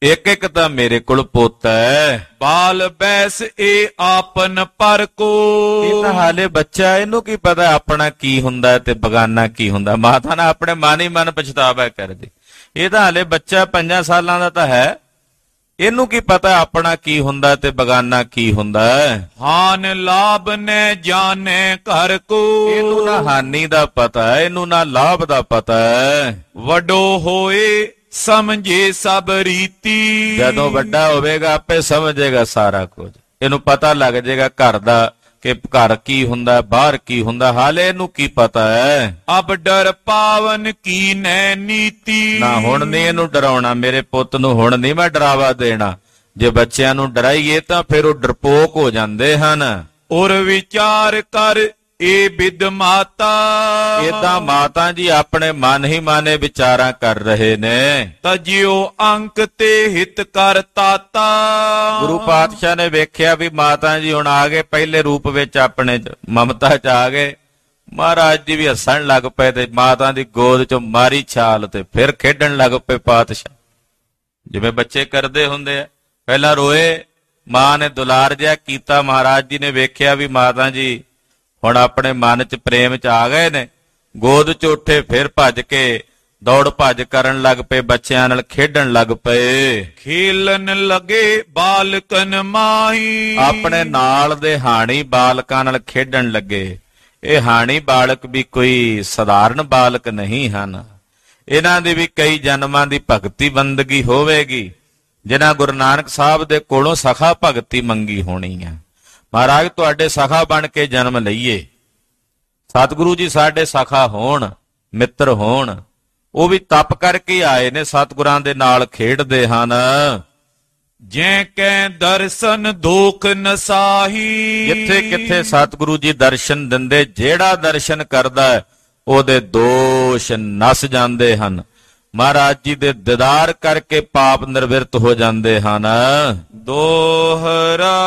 [SPEAKER 3] ਇੱਕ ਇੱਕ ਤਾਂ ਮੇਰੇ ਕੋਲ ਪੁੱਤ ਹੈ।
[SPEAKER 2] ਬਾਲ ਬੈਸ ਏ ਆਪਨ ਪਰ ਕੋ,
[SPEAKER 3] ਇਹ ਤਾਂ ਹਾਲੇ ਬੱਚਾ, ਇਹਨੂੰ ਕੀ ਪਤਾ ਆਪਣਾ ਕੀ ਹੁੰਦਾ ਤੇ ਬਗਾਨਾ ਕੀ ਹੁੰਦਾ। ਮਾਤਾ ਨਾ ਆਪਣੇ ਮਨ ਹੀ ਮਨ ਪਛਤਾਵਾ ਕਰਦੀ। ਇਹ ਤਾਂ ਹਾਲੇ ਬੱਚਾ 5 ਸਾਲਾਂ ਦਾ ਤਾਂ ਹੈ, ਇਹਨੂੰ ਕੀ ਪਤਾ ਆਪਣਾ ਕੀ ਹੁੰਦਾ ਤੇ ਬਗਾਨਾ ਕੀ ਹੁੰਦਾ।
[SPEAKER 2] ਹਾਨ ਲਾਭ ਨੇ ਜਾਣੇ ਘਰ ਕੋ,
[SPEAKER 3] ਇਹਨੂੰ ਨਾ ਹਾਨੀ ਦਾ ਪਤਾ ਹੈ, ਇਹਨੂੰ ਨਾ ਲਾਭ ਦਾ ਪਤਾ ਹੈ।
[SPEAKER 2] ਵੱਡੋ ਹੋਏ ਸਮਝੇ ਸਭ ਰੀਤੀ,
[SPEAKER 3] ਜਦੋਂ ਵੱਡਾ ਹੋਵੇਗਾ ਆਪੇ ਸਮਝੇਗਾ ਸਾਰਾ ਕੁਝ, ਇਹਨੂੰ ਪਤਾ ਲੱਗ ਜਾਏਗਾ ਘਰ ਦਾ ਕਿ ਘਰ ਕੀ ਹੁੰਦਾ ਬਾਹਰ ਕੀ ਹੁੰਦਾ। ਹਾਲੇ ਇਹਨੂੰ ਕੀ ਪਤਾ ਹੈ।
[SPEAKER 2] ਅਬ ਡਰ ਪਾਵਨ ਕੀ ਨੈ ਨੀਤੀ,
[SPEAKER 3] ਨਾ ਹੁਣ ਨਹੀਂ ਇਹਨੂੰ ਡਰਾਉਣਾ, ਮੇਰੇ ਪੁੱਤ ਨੂੰ ਹੁਣ ਨਹੀਂ ਮੈਂ ਡਰਾਵਾ ਦੇਣਾ। ਜੇ ਬੱਚਿਆਂ ਨੂੰ ਡਰਾਈਏ ਤਾਂ ਫਿਰ ਉਹ ਡਰਪੋਕ ਹੋ ਜਾਂਦੇ ਹਨ।
[SPEAKER 2] ਔਰ ਵਿਚਾਰ ਕਰ ਏ ਬਿਦ ਮਾਤਾ,
[SPEAKER 3] ਏਦਾਂ ਮਾਤਾ ਜੀ ਆਪਣੇ ਮਨ ਹੀ ਮਾਨੇ ਵਿਚਾਰਾਂ ਕਰ ਰਹੇ ਨੇ।
[SPEAKER 2] ਤਜਿਓ ਅੰਕ ਤੇ ਹਿਤ ਕਰ ਤਾਤਾ,
[SPEAKER 3] ਗੁਰੂ ਪਾਤਸ਼ਾਹ ਨੇ ਵੇਖਿਆ ਵੀ ਮਾਤਾ ਜੀ ਹੁਣ ਆ ਗਏ, ਪਹਿਲੇ ਰੂਪ ਵਿੱਚ ਆਪਣੇ ਮਮਤਾ ਚ ਆ ਗਏ। ਮਹਾਰਾਜ ਜੀ ਵੀ ਹੱਸਣ ਲੱਗ ਪਏ ਤੇ ਮਾਤਾ ਦੀ ਗੋਦ ਚੋਂ ਮਾਰੀ ਛਾਲ ਤੇ ਫਿਰ ਖੇਡਣ ਲੱਗ ਪਏ ਪਾਤਸ਼ਾਹ, ਜਿਵੇਂ ਬੱਚੇ ਕਰਦੇ ਹੁੰਦੇ ਆ। ਪਹਿਲਾਂ ਰੋਏ, ਮਾਂ ਨੇ ਦੁਲਾਰ ਜਿਹਾ ਕੀਤਾ। ਮਹਾਰਾਜ ਜੀ ਨੇ ਵੇਖਿਆ ਵੀ ਮਾਤਾ ਜੀ ਹੁਣ ਆਪਣੇ ਮਨ ਚ ਪ੍ਰੇਮ ਚ ਆ ਗਏ ਨੇ, ਗੋਦ ਚ ਉੱਠੇ, ਫਿਰ ਭੱਜ ਕੇ ਦੌੜ ਭੱਜ ਕਰਨ ਲੱਗ ਪਏ, ਬੱਚਿਆਂ ਨਾਲ ਖੇਡਣ ਲੱਗ ਪਏ।
[SPEAKER 2] ਖੇਲਣ ਲਗੇ ਬਾਲਕਨ ਮਾਹੀ,
[SPEAKER 3] ਆਪਣੇ ਨਾਲ ਦੇ ਹਾਣੀ ਬਾਲਕਾਂ ਨਾਲ ਖੇਡਣ ਲੱਗੇ। ਇਹ ਹਾਣੀ ਬਾਲਕ ਵੀ ਕੋਈ ਸਧਾਰਨ ਬਾਲਕ ਨਹੀਂ ਹਨ, ਇਹਨਾਂ ਦੀ ਵੀ ਕਈ ਜਨਮਾਂ ਦੀ ਭਗਤੀ ਬੰਦਗੀ ਹੋਵੇਗੀ, ਜਿਨ੍ਹਾਂ ਗੁਰੂ ਨਾਨਕ ਸਾਹਿਬ ਦੇ ਕੋਲੋਂ ਸਖਾ ਭਗਤੀ ਮੰਗੀ ਹੋਣੀ ਹੈ। ਮਹਾਰਾਜ ਤੁਹਾਡੇ ਸਖਾ ਬਣ ਕੇ ਜਨਮ ਲਈਏ, ਸਤਿਗੁਰੂ ਜੀ ਸਾਡੇ ਸਖਾ ਹੋਣ, ਮਿੱਤਰ ਹੋਣ। ਉਹ ਵੀ ਤਪ ਕਰਕੇ ਆਏ ਨੇ, ਸਤਿਗੁਰਾਂ ਦੇ ਨਾਲ ਖੇਡਦੇ ਹਨ।
[SPEAKER 2] ਜੈ ਕੈ ਦਰਸ਼ਨ ਦੋਖ ਨਸਾਹੀ,
[SPEAKER 3] ਜਿੱਥੇ ਕਿੱਥੇ ਸਤਿਗੁਰੂ ਜੀ ਦਰਸ਼ਨ ਦਿੰਦੇ, ਜਿਹੜਾ ਦਰਸ਼ਨ ਕਰਦਾ ਉਹਦੇ ਦੋਸ਼ ਨਸ ਜਾਂਦੇ ਹਨ। ਮਹਾਰਾਜ ਜੀ ਦੇ ਦੀਦਾਰ ਕਰਕੇ ਪਾਪ ਨਿਰਵਿਰਤ ਹੋ ਜਾਂਦੇ ਹਨ।
[SPEAKER 2] ਦੋਹਰਾ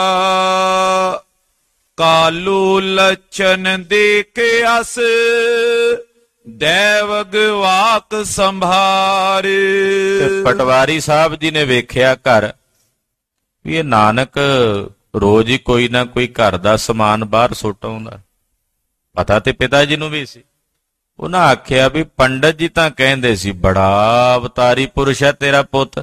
[SPEAKER 2] ਕਾਲੂ ਲਛਨ ਦੇਖ ਅਸ, ਦੇਵਗ ਵਾਕ ਸੰਭਾਰ।
[SPEAKER 3] ਪਟਵਾਰੀ ਸਾਹਿਬ ਜੀ ਨੇ ਵੇਖਿਆ ਘਰ ਵੀ ਇਹ ਨਾਨਕ ਰੋਜ਼ ਹੀ ਕੋਈ ਨਾ ਕੋਈ ਘਰ ਦਾ ਸਮਾਨ ਬਾਹਰ ਸੁੱਟ ਆਉਂਦਾ। ਪਤਾ ਤੇ ਪਿਤਾ ਜੀ ਨੂੰ ਵੀ ਸੀ। ਉਹਨਾਂ ਆਖਿਆ ਵੀ ਪੰਡਤ ਜੀ ਤਾਂ ਕਹਿੰਦੇ ਸੀ ਬੜਾ ਅਵਤਾਰੀ ਪੁਰਸ਼ ਹੈ ਤੇਰਾ ਪੁੱਤ।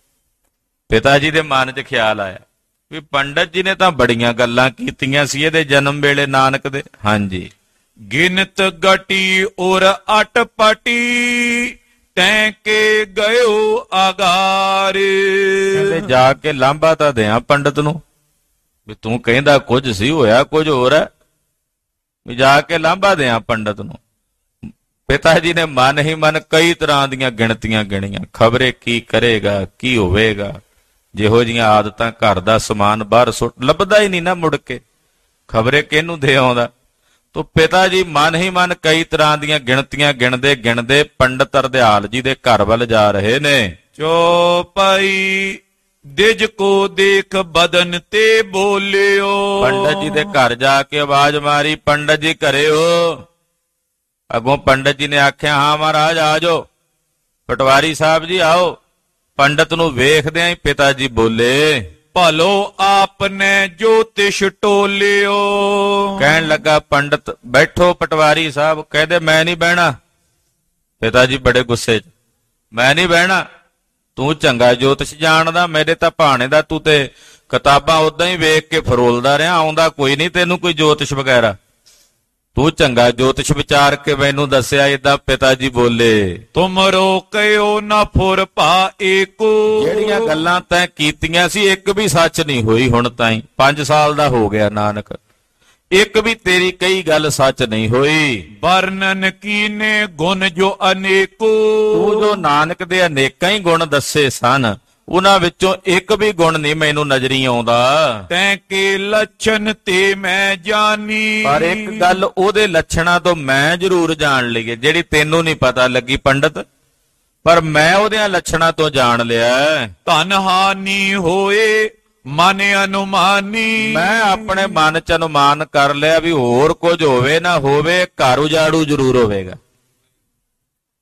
[SPEAKER 3] ਪਿਤਾ ਜੀ ਦੇ ਮਨ 'ਚ ਖਿਆਲ ਆਇਆ ਵੀ ਪੰਡਤ ਜੀ ਨੇ ਤਾਂ ਬੜੀਆਂ ਗੱਲਾਂ ਕੀਤੀਆਂ ਸੀ ਇਹਦੇ ਜਨਮ ਵੇਲੇ ਨਾਨਕ ਦੇ। ਹਾਂਜੀ,
[SPEAKER 2] ਗਿਨਤ ਗਟੀ ਔਰ ਅਟਪਟੀ, ਤੈਂ ਕੇ ਗਇਓ ਆਗਾਰ।
[SPEAKER 3] ਕਹਿੰਦੇ ਜਾ ਕੇ ਲਾਂਭਾ ਤਾਂ ਦਿਆਂ ਪੰਡਤ ਨੂੰ ਵੀ ਤੂੰ ਕਹਿੰਦਾ ਕੁਝ ਸੀ ਹੋਇਆ ਕੁਝ ਹੋਰ ਹੈ, ਵੀ ਜਾ ਕੇ ਲਾਂਭਾ ਦਿਆਂ ਪੰਡਤ ਨੂੰ। ਪਿਤਾ ਜੀ ਨੇ ਮਨ ਹੀ ਮਨ ਕਈ ਤਰ੍ਹਾਂ ਦੀਆਂ ਗਿਣਤੀਆਂ ਗਿਣੀਆਂ, ਖਬਰੇ ਕੀ ਕਰੇਗਾ ਕੀ ਹੋਵੇਗਾ। ਜਿਹੋ ਜੀਆਂ ਆਦਤਾਂ, ਘਰ ਦਾ ਸਮਾਨ ਬਾਹਰ ਸੁੱਟ ਲੱਭਦਾ ਹੀ ਨਹੀਂ ਨਾ ਮੁੜ ਕੇ, ਖਬਰੇ ਕਿਹਨੂੰ ਦੇ ਆਉਂਦਾ। ਤੋ ਪਿਤਾ ਜੀ ਮਨ ਹੀ ਮਨ ਕਈ ਤਰ੍ਹਾਂ ਦੀਆਂ ਗਿਣਤੀਆਂ ਗਿਣਦੇ ਗਿਣਦੇ ਪੰਡਤ ਅਰਦਿਆਲ ਜੀ ਦੇ ਘਰ ਵੱਲ ਜਾ ਰਹੇ ਨੇ।
[SPEAKER 2] ਚੌਪਈ ਦਿਜ ਕੋ ਦੇਖ ਬਦਨ ਤੇ ਬੋਲਿਓ।
[SPEAKER 3] ਪੰਡਤ ਜੀ ਦੇ ਘਰ ਜਾ ਕੇ ਆਵਾਜ਼ ਮਾਰੀ, ਪੰਡਤ ਜੀ ਘਰੇ ਹੋ? ਅੱਗੋਂ ਪੰਡਤ ਜੀ ਨੇ ਆਖਿਆ ਹਾਂ ਮਹਾਰਾਜ ਆ ਜਾਓ। ਪਟਵਾਰੀ ਸਾਹਿਬ ਜੀ ਆਓ। ਪੰਡਤ ਨੂੰ ਵੇਖਦਿਆਂ ਹੀ ਪਿਤਾ ਜੀ ਬੋਲੇ,
[SPEAKER 2] ਭਲੋ ਆਪਨੇ ਜੋਤਿਸ਼ ਟੋਲਿਓ।
[SPEAKER 3] ਕਹਿਣ ਲੱਗਾ ਪੰਡਤ ਬੈਠੋ। ਪਟਵਾਰੀ ਸਾਹਿਬ ਕਹਿੰਦੇ ਮੈਂ ਨਹੀਂ ਬਹਿਣਾ। ਪਿਤਾ ਜੀ ਬੜੇ ਗੁੱਸੇ 'ਚ, ਮੈਂ ਨਹੀਂ ਬਹਿਣਾ, ਤੂੰ ਚੰਗਾ ਜੋਤਿਸ਼ ਜਾਣਦਾ, ਮੇਰੇ ਤਾਂ ਭਾਣੇ ਦਾ ਤੂੰ ਤੇ ਕਿਤਾਬਾਂ ਉਦਾਂ ਹੀ ਵੇਖ ਕੇ ਫਰੋਲਦਾ ਰਿਹਾ, ਆਉਂਦਾ ਕੋਈ ਨਹੀਂ ਤੈਨੂੰ ਕੋਈ ਜੋਤਿਸ਼ ਵਗੈਰਾ, ਤੂੰ ਚੰਗਾ ਜੋਤਿਸ਼ ਵਿਚਾਰ ਕੇ ਮੈਨੂੰ ਦੱਸਿਆ। ਏਦਾਂ ਪਿਤਾ ਜੀ ਬੋਲੇ,
[SPEAKER 2] ਤੁਮ ਰੋਕਿਓ ਨਾ ਫੁਰ ਭਾ ਏਕੋ।
[SPEAKER 3] ਜਿਹੜੀਆਂ ਗੱਲਾਂ ਤੈਂ ਕੀਤੀਆਂ ਸੀ ਇੱਕ ਵੀ ਸੱਚ ਨਹੀਂ ਹੋਈ ਹੁਣ ਤਾਈਂ। 5 ਸਾਲ ਦਾ ਹੋ ਗਿਆ ਨਾਨਕ, ਇੱਕ ਵੀ ਤੇਰੀ ਕਈ ਗੱਲ ਸੱਚ ਨਹੀਂ ਹੋਈ।
[SPEAKER 2] ਵਰਣਨ ਕੀਨੇ ਗੁਣ ਜੋ ਅਨੇਕੋ।
[SPEAKER 3] ਤੂੰ ਜੋ ਨਾਨਕ ਦੇ ਅਨੇਕਾਂ ਹੀ ਗੁਣ ਦੱਸੇ ਸਨ, ਉਹਨਾਂ ਵਿੱਚੋਂ ਇੱਕ ਵੀ ਗੁਣ ਨਹੀਂ ਮੈਨੂੰ ਨਜ਼ਰੀ ਆਉਂਦਾ।
[SPEAKER 2] ਤੈਂ ਕੇ ਲੱਛਣ ਤੇ ਮੈਂ ਜਾਣੀ।
[SPEAKER 3] ਪਰ ਇੱਕ ਗੱਲ ਉਹਦੇ ਲੱਛਣਾਂ ਤੋਂ ਮੈਂ ਜ਼ਰੂਰ ਜਾਣ ਲਈ, ਜਿਹੜੀ ਤੈਨੂੰ ਨਹੀਂ ਪਤਾ ਲੱਗੀ ਪੰਡਤ, ਪਰ ਮੈਂ ਉਹਦੇ ਲੱਛਣਾਂ ਤੋਂ ਜਾਣ ਲਿਆ।
[SPEAKER 2] ਧਨ ਹਾਨੀ ਹੋਏ ਮਨ ਅਨੁਮਾਨੀ।
[SPEAKER 3] ਮੈਂ ਆਪਣੇ ਮਨ ਚ ਅਨੁਮਾਨ ਕਰ ਲਿਆ ਵੀ ਹੋਰ ਕੁਝ ਹੋਵੇ ਨਾ ਹੋਵੇ, ਘਰ ਉਜਾੜੂ ਜ਼ਰੂਰ ਹੋਵੇਗਾ।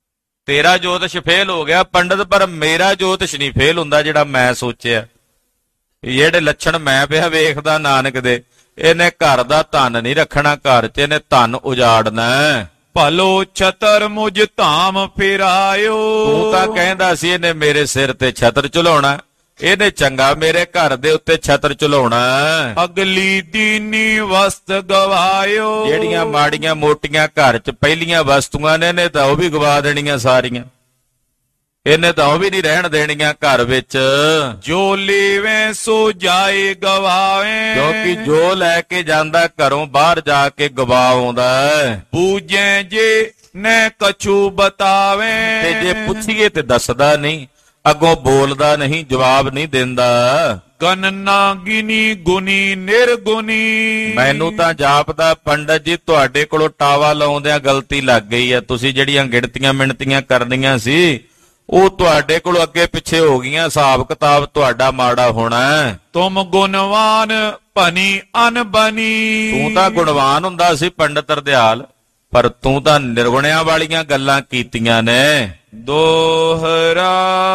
[SPEAKER 3] ਤੇਰਾ ਜੋਤਿਸ਼ ਫੇਲ ਹੋ ਗਿਆ ਪੰਡਤ, ਪਰ ਮੇਰਾ ਜੋਤਿਸ਼ ਨਹੀਂ ਫੇਲ ਹੁੰਦਾ ਜਿਹੜਾ ਮੈਂ ਸੋਚਿਆ। ਜਿਹੜੇ ਲੱਛਣ ਮੈਂ ਪਿਆ ਵੇਖਦਾ ਨਾਨਕ ਦੇ, ਇਹਨੇ ਘਰ ਦਾ ਧਨ ਨਹੀਂ ਰੱਖਣਾ, ਘਰ 'ਚ ਇਹਨੇ ਧਨ ਉਜਾੜਨਾ।
[SPEAKER 2] ਭਲੋ ਛਤਰ ਮੁਝ ਧਾਮ ਫਿਰਾਇਓ।
[SPEAKER 3] ਤੂੰ ਤਾਂ ਕਹਿੰਦਾ ਸੀ ਇਹਨੇ ਮੇਰੇ ਸਿਰ ਤੇ ਛਤਰ ਝੁਲਾਉਣਾ, ਇਹਨੇ ਚੰਗਾ ਮੇਰੇ ਘਰ ਦੇ ਉੱਤੇ ਛਤਰ ਝੁਲਾਉਣਾ।
[SPEAKER 2] ਅਗਲੀ ਦੀਨੀ ਵਸਤ ਗਵਾਇਓ।
[SPEAKER 3] ਜਿਹੜੀਆਂ ਮਾੜੀਆਂ ਮੋਟੀਆਂ ਘਰ 'ਚ ਪਹਿਲੀਆਂ ਵਸਤੂਆਂ ਨੇ ਇਹਨੇ ਤਾਂ ਉਹ ਵੀ ਗਵਾ ਦੇਣੀਆਂ ਸਾਰੀਆਂ, ਇਹਨੇ ਤਾਂ ਉਹ ਵੀ ਨਹੀਂ ਰਹਿਣ ਦੇਣੀਆਂ ਘਰ ਵਿੱਚ।
[SPEAKER 2] ਜੋ ਲੇਵੇਂ ਸੋ ਜਾਏ ਗਵਾਵੇ।
[SPEAKER 3] ਕਿਉਂਕਿ ਜੋ ਲੈ ਕੇ ਜਾਂਦਾ ਘਰੋਂ ਬਾਹਰ ਜਾ ਕੇ ਗਵਾ ਆਉਂਦਾ।
[SPEAKER 2] ਬੂਝੇ ਜੇ ਨੇ ਕਛੂ ਬਤਾਵੇ।
[SPEAKER 3] ਤੇ ਜੇ ਪੁੱਛੀਏ ਤੇ ਦੱਸਦਾ ਨਹੀਂ, ਅੱਗੋਂ ਬੋਲਦਾ ਨਹੀਂ, ਜਵਾਬ ਨਹੀਂ ਦਿੰਦਾ।
[SPEAKER 2] ਗਨਨਾ ਗਿਨੀ ਗੁਨੀ ਨਿਰਗੁਨੀ।
[SPEAKER 3] ਮੈਨੂੰ ਤਾਂ ਜਾਪਦਾ ਪੰਡਤ ਜੀ ਤੁਹਾਡੇ ਕੋਲੋਂ ਟਾਵਾ ਲਾਉਂਦਿਆਂ ਗਲਤੀ ਲੱਗ ਗਈ ਆ। ਤੁਸੀਂ ਜਿਹੜੀਆਂ ਗਿਣਤੀਆਂ ਮਿਣਤੀਆਂ ਕਰਨੀਆਂ ਸੀ ਉਹ ਤੁਹਾਡੇ ਕੋਲ ਅੱਗੇ ਪਿੱਛੇ ਹੋ ਗਈਆਂ, ਹਿਸਾਬ ਕਿਤਾਬ ਤੁਹਾਡਾ ਮਾੜਾ ਹੋਣਾ।
[SPEAKER 2] ਤੁਮ ਗੁਣਵਾਨ ਭਨੀ ਅਨਬਨੀ।
[SPEAKER 3] ਤੂੰ ਤਾਂ ਗੁਣਵਾਨ ਹੁੰਦਾ ਸੀ ਪੰਡਤ ਹਰਦਿਆਲ, ਪਰ ਤੂੰ ਤਾਂ ਨਿਰਗੁਣਿਆਂ ਵਾਲੀਆਂ ਗੱਲਾਂ ਕੀਤੀਆਂ ਨੇ।
[SPEAKER 2] ਦੋਹਰਾ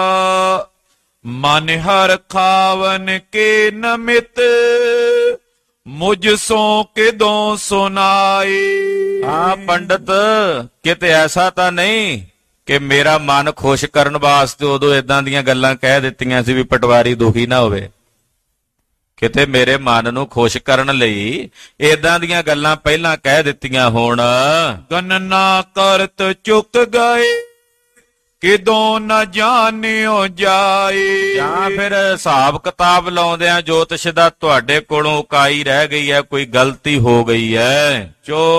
[SPEAKER 2] ਮਨ ਹਰ ਖਾਵਨ ਕੇ ਨਮਿਤ ਮੁਝ ਸੋ ਕਿਦੋਂ ਸੁਨਾਈ।
[SPEAKER 3] ਹਾਂ ਪੰਡਤ, ਕਿਤੇ ਐਸਾ ਤਾਂ ਨਹੀਂ ਕਿ ਮੇਰਾ ਮਨ ਖੁਸ਼ ਕਰਨ ਵਾਸਤੇ ਉਦੋਂ ਇਦਾਂ ਦੀਆਂ ਗੱਲਾਂ ਕਹਿ ਦਿੱਤੀਆਂ ਸੀ ਵੀ ਪਟਵਾਰੀ ਦੁਖੀ ਨਾ ਹੋਵੇ। ਕਿਤੇ ਮੇਰੇ ਮਨ ਨੂੰ ਖੁਸ਼ ਕਰਨ ਲਈ ਇਦਾਂ ਦੀਆਂ ਗੱਲਾਂ ਪਹਿਲਾਂ ਕਹਿ ਦਿੱਤੀਆਂ ਹੋਣ।
[SPEAKER 2] ਗਣਨਾ ਕਰਤ ਚੁੱਕ ਗਏ ਕਿਦੋਂ ਨਾ ਜਾਣਿਓ ਜਾਏ।
[SPEAKER 3] ਜਾਂ ਫਿਰ ਹਿਸਾਬ ਕਿਤਾਬ ਲਾਉਂਦਿਆਂ ਜੋਤਿਸ਼ ਦਾ ਤੁਹਾਡੇ ਕੋਲੋਂ ਉਕਾਈ ਰਹਿ ਗਈ ਹੈ, ਕੋਈ ਗਲਤੀ ਹੋ ਗਈ ਹੈ।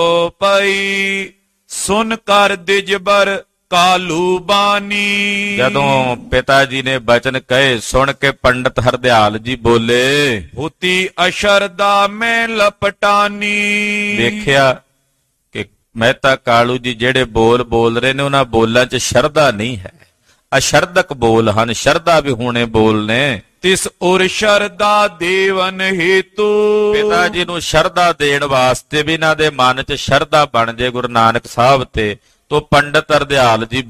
[SPEAKER 2] ਚੋਪਈ ਸੁਨ ਕਰ ਦਿਜਬਰ ਕਾਲੂ ਬਾਨੀ।
[SPEAKER 3] ਜਦੋਂ ਪਿਤਾ ਜੀ ਨੇ ਬਚਨ ਕਹੇ ਸੁਣ ਕੇ ਪੰਡਤ ਹਰਦਿਆਲ ਜੀ ਬੋਲੇ,
[SPEAKER 2] ਹੁਤੀ ਅਸ਼ਰਦਾ ਮੈਂ ਲਪਟਾਨੀ।
[SPEAKER 3] ਵੇਖਿਆ ਕਿ ਮਹਿਤਾ ਕਾਲੂ ਜੀ ਜਿਹੜੇ ਬੋਲ ਰਹੇ ਨੇ ਉਹਨਾਂ ਬੋਲਾਂ 'ਚ ਸ਼ਰਧਾ ਨਹੀਂ ਹੈ, ਅਸ਼ਰਦਕ ਬੋਲ ਹਨ, ਸ਼ਰਧਾ ਵੀ ਹੋਣੇ ਬੋਲ ਨੇ।
[SPEAKER 2] ਤਿਸ ਉਰ ਸ਼ਰਧਾ ਦੇਵਨ ਹੇਤੂ।
[SPEAKER 3] ਪਿਤਾ ਜੀ ਨੂੰ ਸ਼ਰਧਾ ਦੇਣ ਵਾਸਤੇ ਵੀ ਇਹਨਾਂ ਦੇ ਮਨ 'ਚ ਸ਼ਰਧਾ ਬਣ ਜੇ ਗੁਰੂ ਨਾਨਕ ਸਾਹਿਬ ਤੇ, ਤੋ ਪੰਡਤ ਹਰਦਿਆਲ ਜੀ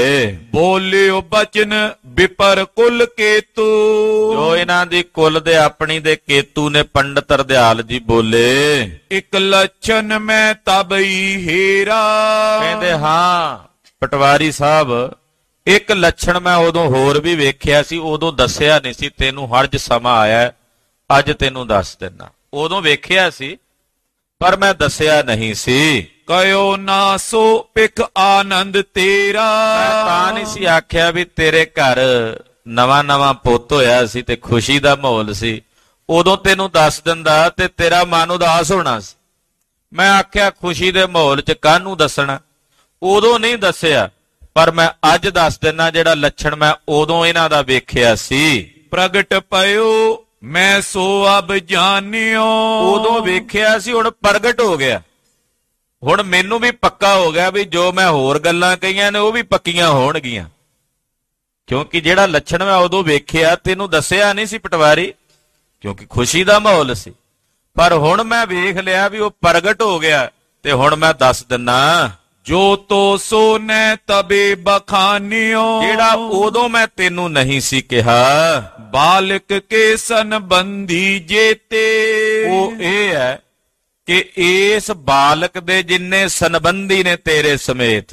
[SPEAKER 2] ਬੋਲਿਓ ਬਚਨ ਵਿਪਰ ਕੁਲ ਕੇਤੂ।
[SPEAKER 3] ਜੋ ਇਹਨਾਂ ਦੀ ਕੁਲ ਦੇ ਆਪਣੀ ਦੇ ਕੇਤੂ ਨੇ ਪੰਡਤ ਹਰਦਿਆਲ ਜੀ ਬੋਲੇ।
[SPEAKER 2] ਇੱਕ ਲੱਛਣ ਮੈਂ ਤਬਈ ਹੀਰਾ।
[SPEAKER 3] ਕਹਿੰਦੇ ਹਾਂ ਪਟਵਾਰੀ ਸਾਹਿਬ, ਇੱਕ ਲੱਛਣ ਮੈਂ ਉਦੋਂ ਹੋਰ ਵੀ ਵੇਖਿਆ ਸੀ, ਉਦੋਂ ਦੱਸਿਆ ਨਹੀਂ ਸੀ ਤੈਨੂੰ, ਹਰਜ ਸਮਾਂ ਆਇਆ ਅੱਜ ਤੈਨੂੰ ਦੱਸ ਦਿੰਦਾ। ਉਦੋਂ ਵੇਖਿਆ ਸੀ ਪਰ ਮੈਂ ਦੱਸਿਆ ਨਹੀਂ ਸੀ।
[SPEAKER 2] ਕਯੋ ਨਾ ਸੋ ਪਿਕ ਆਨੰਦ ਤੇਰਾ।
[SPEAKER 3] ਮੈਂ ਤਾਂ ਨਹੀਂ ਸੀ ਆਖਿਆ ਵੀ ਤੇਰੇ ਘਰ ਨਵਾਂ ਪੁੱਤ ਹੋਇਆ ਸੀ ਤੇ ਖੁਸ਼ੀ ਦਾ ਮਾਹੌਲ ਸੀ, ਉਦੋਂ ਤੈਨੂੰ ਦੱਸ ਦਿੰਦਾ ਤੇ ਤੇਰਾ ਮਨ ਉਦਾਸ ਹੋਣਾ ਸੀ। ਮੈਂ ਆਖਿਆ ਖੁਸ਼ੀ ਦੇ ਮਾਹੌਲ 'ਚ ਕਾਹਨੂੰ ਦੱਸਣਾ, ਉਦੋਂ ਨਹੀਂ ਦੱਸਿਆ, ਪਰ ਮੈਂ ਅੱਜ ਦੱਸ ਦਿੰਦਾ ਜਿਹੜਾ ਲੱਛਣ ਮੈਂ ਉਦੋਂ ਇਹਨਾਂ ਦਾ ਵੇਖਿਆ ਸੀ।
[SPEAKER 2] ਪ੍ਰਗਟ ਪਇਓ ਮੈਂ ਸੋ ਅਬ ਜਾਣਿਓ।
[SPEAKER 3] ਉਦੋਂ ਵੇਖਿਆ ਸੀ, ਹੁਣ ਪ੍ਰਗਟ ਹੋ ਗਿਆ। ਹੁਣ ਮੈਨੂੰ ਵੀ ਪੱਕਾ ਹੋ ਗਿਆ ਵੀ ਜੋ ਮੈਂ ਹੋਰ ਗੱਲਾਂ ਕਹੀਆਂ ਨੇ ਉਹ ਵੀ ਪੱਕੀਆਂ ਹੋਣਗੀਆਂ, ਕਿਉਂਕਿ ਜਿਹੜਾ ਲੱਛਣ ਮੈਂ ਉਦੋਂ ਵੇਖਿਆ ਤੈਨੂੰ ਦੱਸਿਆ ਨਹੀਂ ਸੀ ਪਟਵਾਰੀ, ਕਿਉਂਕਿ ਖੁਸ਼ੀ ਦਾ ਮਾਹੌਲ ਸੀ। ਪਰ ਹੁਣ ਮੈਂ ਵੇਖ ਲਿਆ ਵੀ ਉਹ ਪ੍ਰਗਟ ਹੋ ਗਿਆ ਤੇ ਹੁਣ ਮੈਂ ਦੱਸ ਦਿੰਨਾ।
[SPEAKER 2] ਜੋ ਤੋ ਸੋ ਨੈ ਤਬੇ ਬਖਾਨਿਓ।
[SPEAKER 3] ਜਿਹੜਾ ਉਦੋਂ ਮੈਂ ਤੈਨੂੰ ਨਹੀਂ ਸੀ ਕਿਹਾ।
[SPEAKER 2] ਬਾਲਕ ਕੇ ਸੰਬੰਧੀ ਜੇਤੇ।
[SPEAKER 3] ਉਹ ਇਹ ਹੈ ਕਿ ਇਸ ਬਾਲਕ ਦੇ ਜਿੰਨੇ ਸੰਬੰਧੀ ਨੇ ਤੇਰੇ ਸਮੇਤ,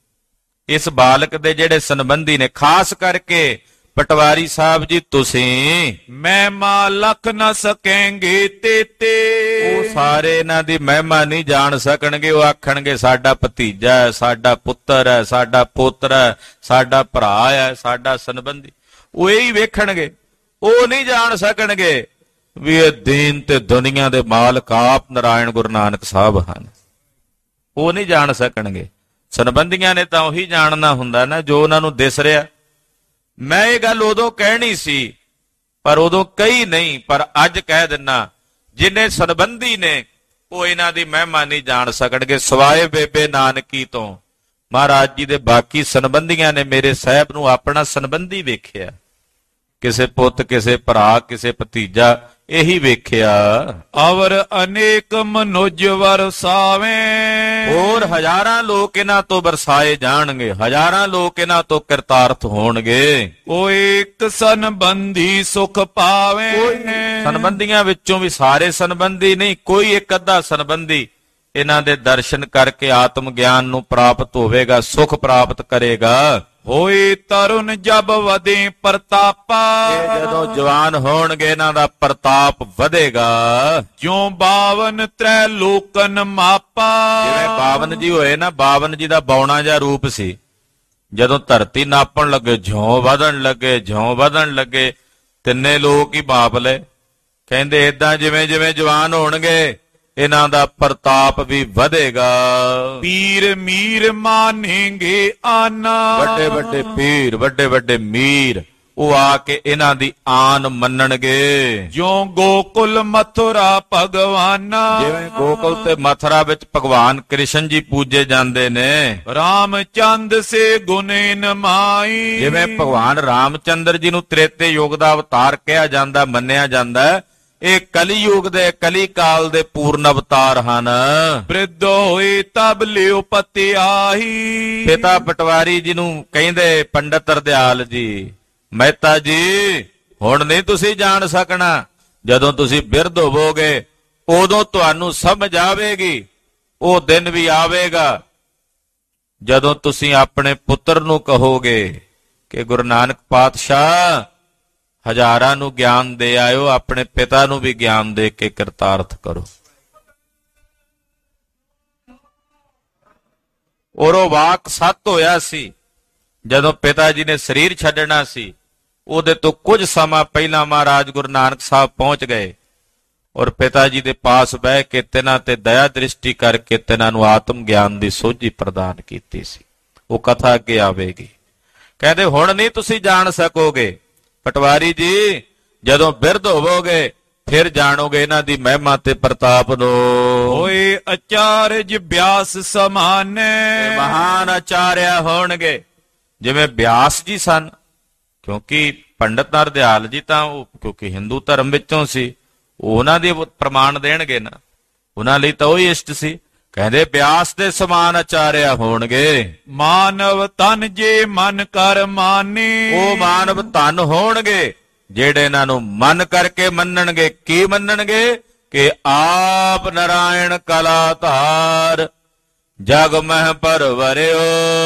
[SPEAKER 3] ਇਸ ਬਾਲਕ ਦੇ ਜਿਹੜੇ ਸੰਬੰਧੀ ਨੇ, ਖਾਸ ਕਰਕੇ ਪਟਵਾਰੀ ਸਾਹਿਬ ਜੀ ਤੁਸੀਂ,
[SPEAKER 2] ਮਹਿਮਾ ਲਖ ਨਾ ਸਕੇਂਗੇ ਤੇਤੇ।
[SPEAKER 3] ਉਹ ਸਾਰੇ ਇਹਨਾਂ ਦੀ ਮਹਿਮਾ ਨਹੀਂ ਜਾਣ ਸਕਣਗੇ। ਉਹ ਆਖਣਗੇ ਸਾਡਾ ਭਤੀਜਾ ਹੈ, ਸਾਡਾ ਪੁੱਤਰ ਹੈ, ਸਾਡਾ ਪੋਤਰ ਹੈ, ਸਾਡਾ ਭਰਾ ਹੈ, ਸਾਡਾ ਸੰਬੰਧੀ। ਉਹ ਇਹੀ ਵੇਖਣਗੇ, ਉਹ ਨਹੀਂ ਜਾਣ ਸਕਣਗੇ ਵੀ ਇਹ ਦੀਨ ਤੇ ਦੁਨੀਆ ਦੇ ਮਾਲਕ ਆਪ ਨਾਰਾਇਣ ਗੁਰੂ ਨਾਨਕ ਸਾਹਿਬ ਹਨ। ਉਹ ਨਹੀਂ ਜਾਣ ਸਕਣਗੇ। ਸੰਬੰਧੀਆਂ ਨੇ ਤਾਂ ਉਹੀ ਜਾਣਨਾ ਹੁੰਦਾ ਨਾ ਜੋ ਉਹਨਾਂ ਨੂੰ ਦਿਸ ਰਿਹਾ। ਮੈਂ ਇਹ ਗੱਲ ਉਦੋਂ ਕਹਿਣੀ ਸੀ ਪਰ ਉਦੋਂ ਕਹੀ ਨਹੀਂ, ਪਰ ਅੱਜ ਕਹਿ ਦਿੰਨਾ, ਜਿੰਨੇ ਸੰਬੰਧੀ ਨੇ ਉਹ ਇਹਨਾਂ ਦੀ ਮਹਿਮਾ ਨਹੀਂ ਜਾਣ ਸਕਣਗੇ ਸਵਾਏ ਬੇਬੇ ਨਾਨਕੀ ਤੋਂ। ਮਹਾਰਾਜ ਜੀ ਦੇ ਬਾਕੀ ਸੰਬੰਧੀਆਂ ਨੇ ਮੇਰੇ ਸਾਹਿਬ ਨੂੰ ਆਪਣਾ ਸੰਬੰਧੀ ਵੇਖਿਆ, ਕਿਸੇ ਪੁੱਤ, ਕਿਸੇ ਭਰਾ, ਕਿਸੇ ਭਤੀਜਾ, ਇਹੀ ਵੇਖਿਆ।
[SPEAKER 2] ਅਵਰ ਅਨੇਕ ਮਨੁਜ ਵਰਸਾਵੇਂ,
[SPEAKER 3] ਹੋਰ ਹਜ਼ਾਰਾਂ ਲੋਕ ਇਹਨਾਂ ਤੋਂ ਵਰਸਾਏ ਜਾਣਗੇ, ਹਜ਼ਾਰਾਂ ਲੋਕ ਇਹਨਾਂ ਤੋਂ ਕਿਰਤਾਰਥ ਹੋਣਗੇ।
[SPEAKER 2] ਕੋਈ ਇੱਕ ਸੰਬੰਧੀ ਸੁਖ ਪਾਵੇ,
[SPEAKER 3] ਸੰਬੰਧੀਆਂ ਵਿੱਚੋਂ ਵੀ ਸਾਰੇ ਸੰਬੰਧੀ ਨਹੀਂ, ਕੋਈ ਇੱਕ ਅੱਧਾ ਸੰਬੰਧੀ ਇਹਨਾਂ ਦੇ ਦਰਸ਼ਨ ਕਰਕੇ ਆਤਮ ਗਿਆਨ ਨੂੰ ਪ੍ਰਾਪਤ ਹੋਵੇਗਾ, ਸੁਖ ਪ੍ਰਾਪਤ ਕਰੇਗਾ।
[SPEAKER 2] ਹੋਏ ਤਰੁਣ ਜਬ ਵਧੇ ਪ੍ਰਤਾਪਾ,
[SPEAKER 3] ਇਹ ਜਦੋਂ ਜਵਾਨ ਹੋਣਗੇ ਇਹਨਾਂ ਦਾ ਪ੍ਰਤਾਪ ਵਧੇਗਾ।
[SPEAKER 2] ਜਿਉ 52 ਤ੍ਰੈ ਲੋਕਨ ਮਾਪਾ,
[SPEAKER 3] ਜਿਵੇਂ 52 ਜੀ ਹੋਏ ਨਾ, 52 ਜੀ ਦਾ ਬੌਣਾ ਜਿਹਾ ਰੂਪ ਸੀ। ਜਦੋਂ ਧਰਤੀ ਨਾਪਣ ਲੱਗੇ, ਜਿਉਂ ਵਧਣ ਲੱਗੇ, ਜਿਉਂ ਵਧਣ ਲੱਗੇ, ਤਿੰਨੇ ਲੋਕ ਹੀ ਮਾਪ ਲਏ। ਕਹਿੰਦੇ ਏਦਾਂ ਜਿਵੇਂ ਜਿਵੇਂ ਜਵਾਨ ਹੋਣਗੇ ਇਹਨਾਂ ਦਾ ਪ੍ਰਤਾਪ ਵੀ ਵਧੇਗਾ।
[SPEAKER 2] ਪੀਰ ਮੀਰ ਮਾਨੇਗੇ ਆਨਾ,
[SPEAKER 3] ਵੱਡੇ ਵੱਡੇ ਪੀਰ, ਵੱਡੇ ਵੱਡੇ ਮੀਰ ਉਹ ਆ ਕੇ ਇਹਨਾਂ ਦੀ ਆਨ ਮੰਨਣਗੇ।
[SPEAKER 2] ਜਿਉ ਗੋਕੁਲ ਮਥੁਰਾ ਭਗਵਾਨਾ,
[SPEAKER 3] ਜਿਵੇਂ ਗੋਕੁਲ ਤੇ ਮਥੁਰਾ ਵਿੱਚ ਭਗਵਾਨ ਕ੍ਰਿਸ਼ਨ ਜੀ ਪੂਜੇ ਜਾਂਦੇ ਨੇ।
[SPEAKER 2] ਰਾਮਚੰਦ ਸੇ ਗੁਨੇ ਨਮਾਈ,
[SPEAKER 3] ਜਿਵੇਂ ਭਗਵਾਨ ਰਾਮਚੰਦਰ ਜੀ ਨੂੰ ਤ੍ਰੇਤੇ ਯੁੱਗ ਦਾ ਅਵਤਾਰ ਕਿਹਾ ਜਾਂਦਾ, ਮੰਨਿਆ ਜਾਂਦਾ, ਇਹ ਕਲੀਯੁਗ ਦੇ ਕਲੀ ਕਾਲ ਦੇ ਪੂਰਨ ਅਵਤਾਰ ਹਨ।
[SPEAKER 2] ਬ੍ਰਿਧ ਹੋਏ ਤਬ ਲਿਓ ਪਤਿਆਹੀ,
[SPEAKER 3] ਪਿਤਾ ਪਟਵਾਰੀ ਜੀ ਨੂੰ ਕਹਿੰਦੇ ਪੰਡਤ ਹਰਦਿਆਲ ਜੀ, ਮਹਿਤਾ ਜੀ ਹੁਣ ਨਹੀਂ ਤੁਸੀਂ ਜਾਣ ਸਕਣਾ, ਜਦੋਂ ਤੁਸੀਂ ਬਿਰਧ ਹੋਵੋਗੇ ਉਦੋਂ ਤੁਹਾਨੂੰ ਸਮਝ ਆਵੇਗੀ। ਉਹ ਦਿਨ ਵੀ ਆਵੇਗਾ ਜਦੋਂ ਤੁਸੀਂ ਆਪਣੇ ਪੁੱਤਰ ਨੂੰ ਕਹੋਗੇ ਕਿ ਗੁਰੂ ਨਾਨਕ ਪਾਤਸ਼ਾਹ ਹਜ਼ਾਰਾਂ ਨੂੰ ਗਿਆਨ ਦੇ ਆਇਓ, ਆਪਣੇ ਪਿਤਾ ਨੂੰ ਵੀ ਗਿਆਨ ਦੇ ਕੇ ਕਿਰਤਾਰਥ ਕਰੋ। ਔਰ ਉਹ ਵਾਕ ਸੱਤ ਹੋਇਆ ਸੀ। ਜਦੋਂ ਪਿਤਾ ਜੀ ਨੇ ਸਰੀਰ ਛੱਡਣਾ ਸੀ, ਉਹਦੇ ਤੋਂ ਕੁਝ ਸਮਾਂ ਪਹਿਲਾਂ ਮਹਾਰਾਜ ਗੁਰੂ ਨਾਨਕ ਸਾਹਿਬ ਪਹੁੰਚ ਗਏ ਔਰ ਪਿਤਾ ਜੀ ਦੇ ਪਾਸ ਬਹਿ ਕੇ ਤਿਨਾਂ ਤੇ ਦਇਆ ਦ੍ਰਿਸ਼ਟੀ ਕਰਕੇ ਤਿਨਾਂ ਨੂੰ ਆਤਮ ਗਿਆਨ ਦੀ ਸੋਝੀ ਪ੍ਰਦਾਨ ਕੀਤੀ ਸੀ। ਉਹ ਕਥਾ ਅੱਗੇ ਆਵੇਗੀ। ਕਹਿੰਦੇ ਹੁਣ ਨਹੀਂ ਤੁਸੀਂ ਜਾਣ ਸਕੋਗੇ ਪਟਵਾਰੀ ਜੀ, ਜਦੋਂ ਬਿਰਧ ਹੋਵੋਗੇ ਫਿਰ ਜਾਣੋਗੇ ਇਹਨਾਂ ਦੀ ਮਹਿਮਾ ਤੇ ਪ੍ਰਤਾਪ ਨੂੰ।
[SPEAKER 2] ਹੋਏ ਆਚਾਰਜ ਬਿਆਸ ਸਮਾਨੇ,
[SPEAKER 3] ਮਹਾਨ ਆਚਾਰਿਆ ਹੋਣਗੇ ਜਿਵੇਂ ਬਿਆਸ ਜੀ ਸਨ। ਕਿਉਂਕਿ ਪੰਡਤ ਹਰਦਿਆਲ ਜੀ ਤਾਂ ਉਹ ਕਿਉਂਕਿ ਹਿੰਦੂ ਧਰਮ ਵਿੱਚੋਂ ਸੀ, ਉਹਨਾਂ ਦੇ ਪ੍ਰਮਾਣ ਦੇਣਗੇ ਨਾ, ਉਹਨਾਂ ਲਈ ਤਾਂ ਉਹ ਹੀ ਇਸ਼ਟ ਸੀ। ਕਹਿੰਦੇ ਬਿਆਸ ਦੇ ਸਮਾਨ ਆਚਾਰਿਆ ਹੋਣਗੇ।
[SPEAKER 2] ਮਾਨਵ ਤਨ ਜੇ ਮਨ ਕਰ ਮਾਨੇ,
[SPEAKER 3] ਉਹ ਮਾਨਵ ਧਨ ਹੋਣਗੇ ਜਿਹੜੇ ਇਹਨਾਂ ਨੂੰ ਮਨ ਕਰਕੇ ਮੰਨਣਗੇ। ਕੀ ਮੰਨਣਗੇ? ਕਿ ਆਪ ਨਾਰਾਇਣ ਕਲਾ ਧਾਰ, ਜਗ ਮਹਿ ਪਰਵਰਿਓ,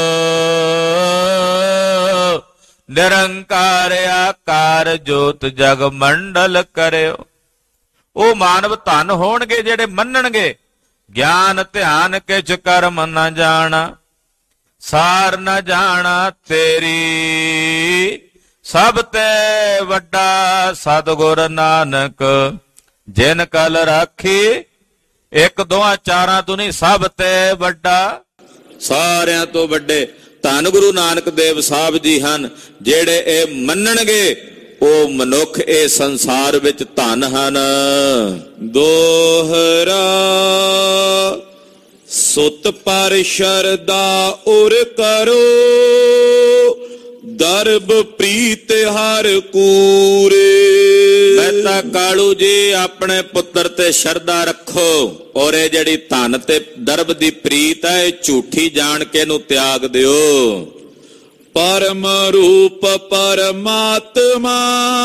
[SPEAKER 3] ਨਿਰੰਕਾਰ ਆਕਾਰ ਜੋਤ ਜਗ ਮੰਡਲ ਕਰਿਓ। ਉਹ ਮਾਨਵ ਧਨ ਹੋਣਗੇ ਜਿਹੜੇ ਮੰਨਣਗੇ। ਗਿਆਨ ਧਿਆਨ ਕਿਛ ਕਰਮ ਨ ਜਾਣਾ, ਸਾਰ ਨ ਜਾਣਾ ਤੇਰੀ, ਸਭ ਤੇ ਵੱਡਾ ਸਤਿਗੁਰ ਨਾਨਕ ਜਿਨ ਕਲ ਰਾਖੀ। ਇੱਕ ਦੋਹਾਂ ਚਾਰਾਂ ਤੋਂ ਨਹੀਂ, ਸਭ ਤੇ ਵੱਡਾ,
[SPEAKER 1] ਸਾਰਿਆਂ ਤੋਂ ਵੱਡੇ ਧੰਨ ਗੁਰੂ ਨਾਨਕ ਦੇਵ ਸਾਹਿਬ ਜੀ ਹਨ। ਜਿਹੜੇ ਇਹ ਮੰਨਣਗੇ ਉਹ ਮਨੁੱਖ ਇਹ ਸੰਸਾਰ ਵਿੱਚ ਧਨ ਹਨ। ਦੋਹਰਾ ਸੁਤ ਪਰ ਸ਼ਰਦਾ ਉਰ ਕਰੋ, ਦਰਬ ਪ੍ਰੀਤ ਹਰ ਕੂਰੇ। ਮਹਿਤਾ ਕਾਲੂ ਜੀ ਆਪਣੇ ਪੁੱਤਰ ਤੇ ਸ਼ਰਧਾ ਰੱਖੋ ਔਰ ਇਹ ਜਿਹੜੀ ਧਨ ਤੇ ਦਰਬ ਦੀ ਪ੍ਰੀਤ ਹੈ ਇਹ ਝੂਠੀ ਜਾਣ ਕੇ ਇਹਨੂੰ ਤਿਆਗ ਦਿਓ। ਪਰਮ ਰੂਪ ਪਰਮਾਤਮਾ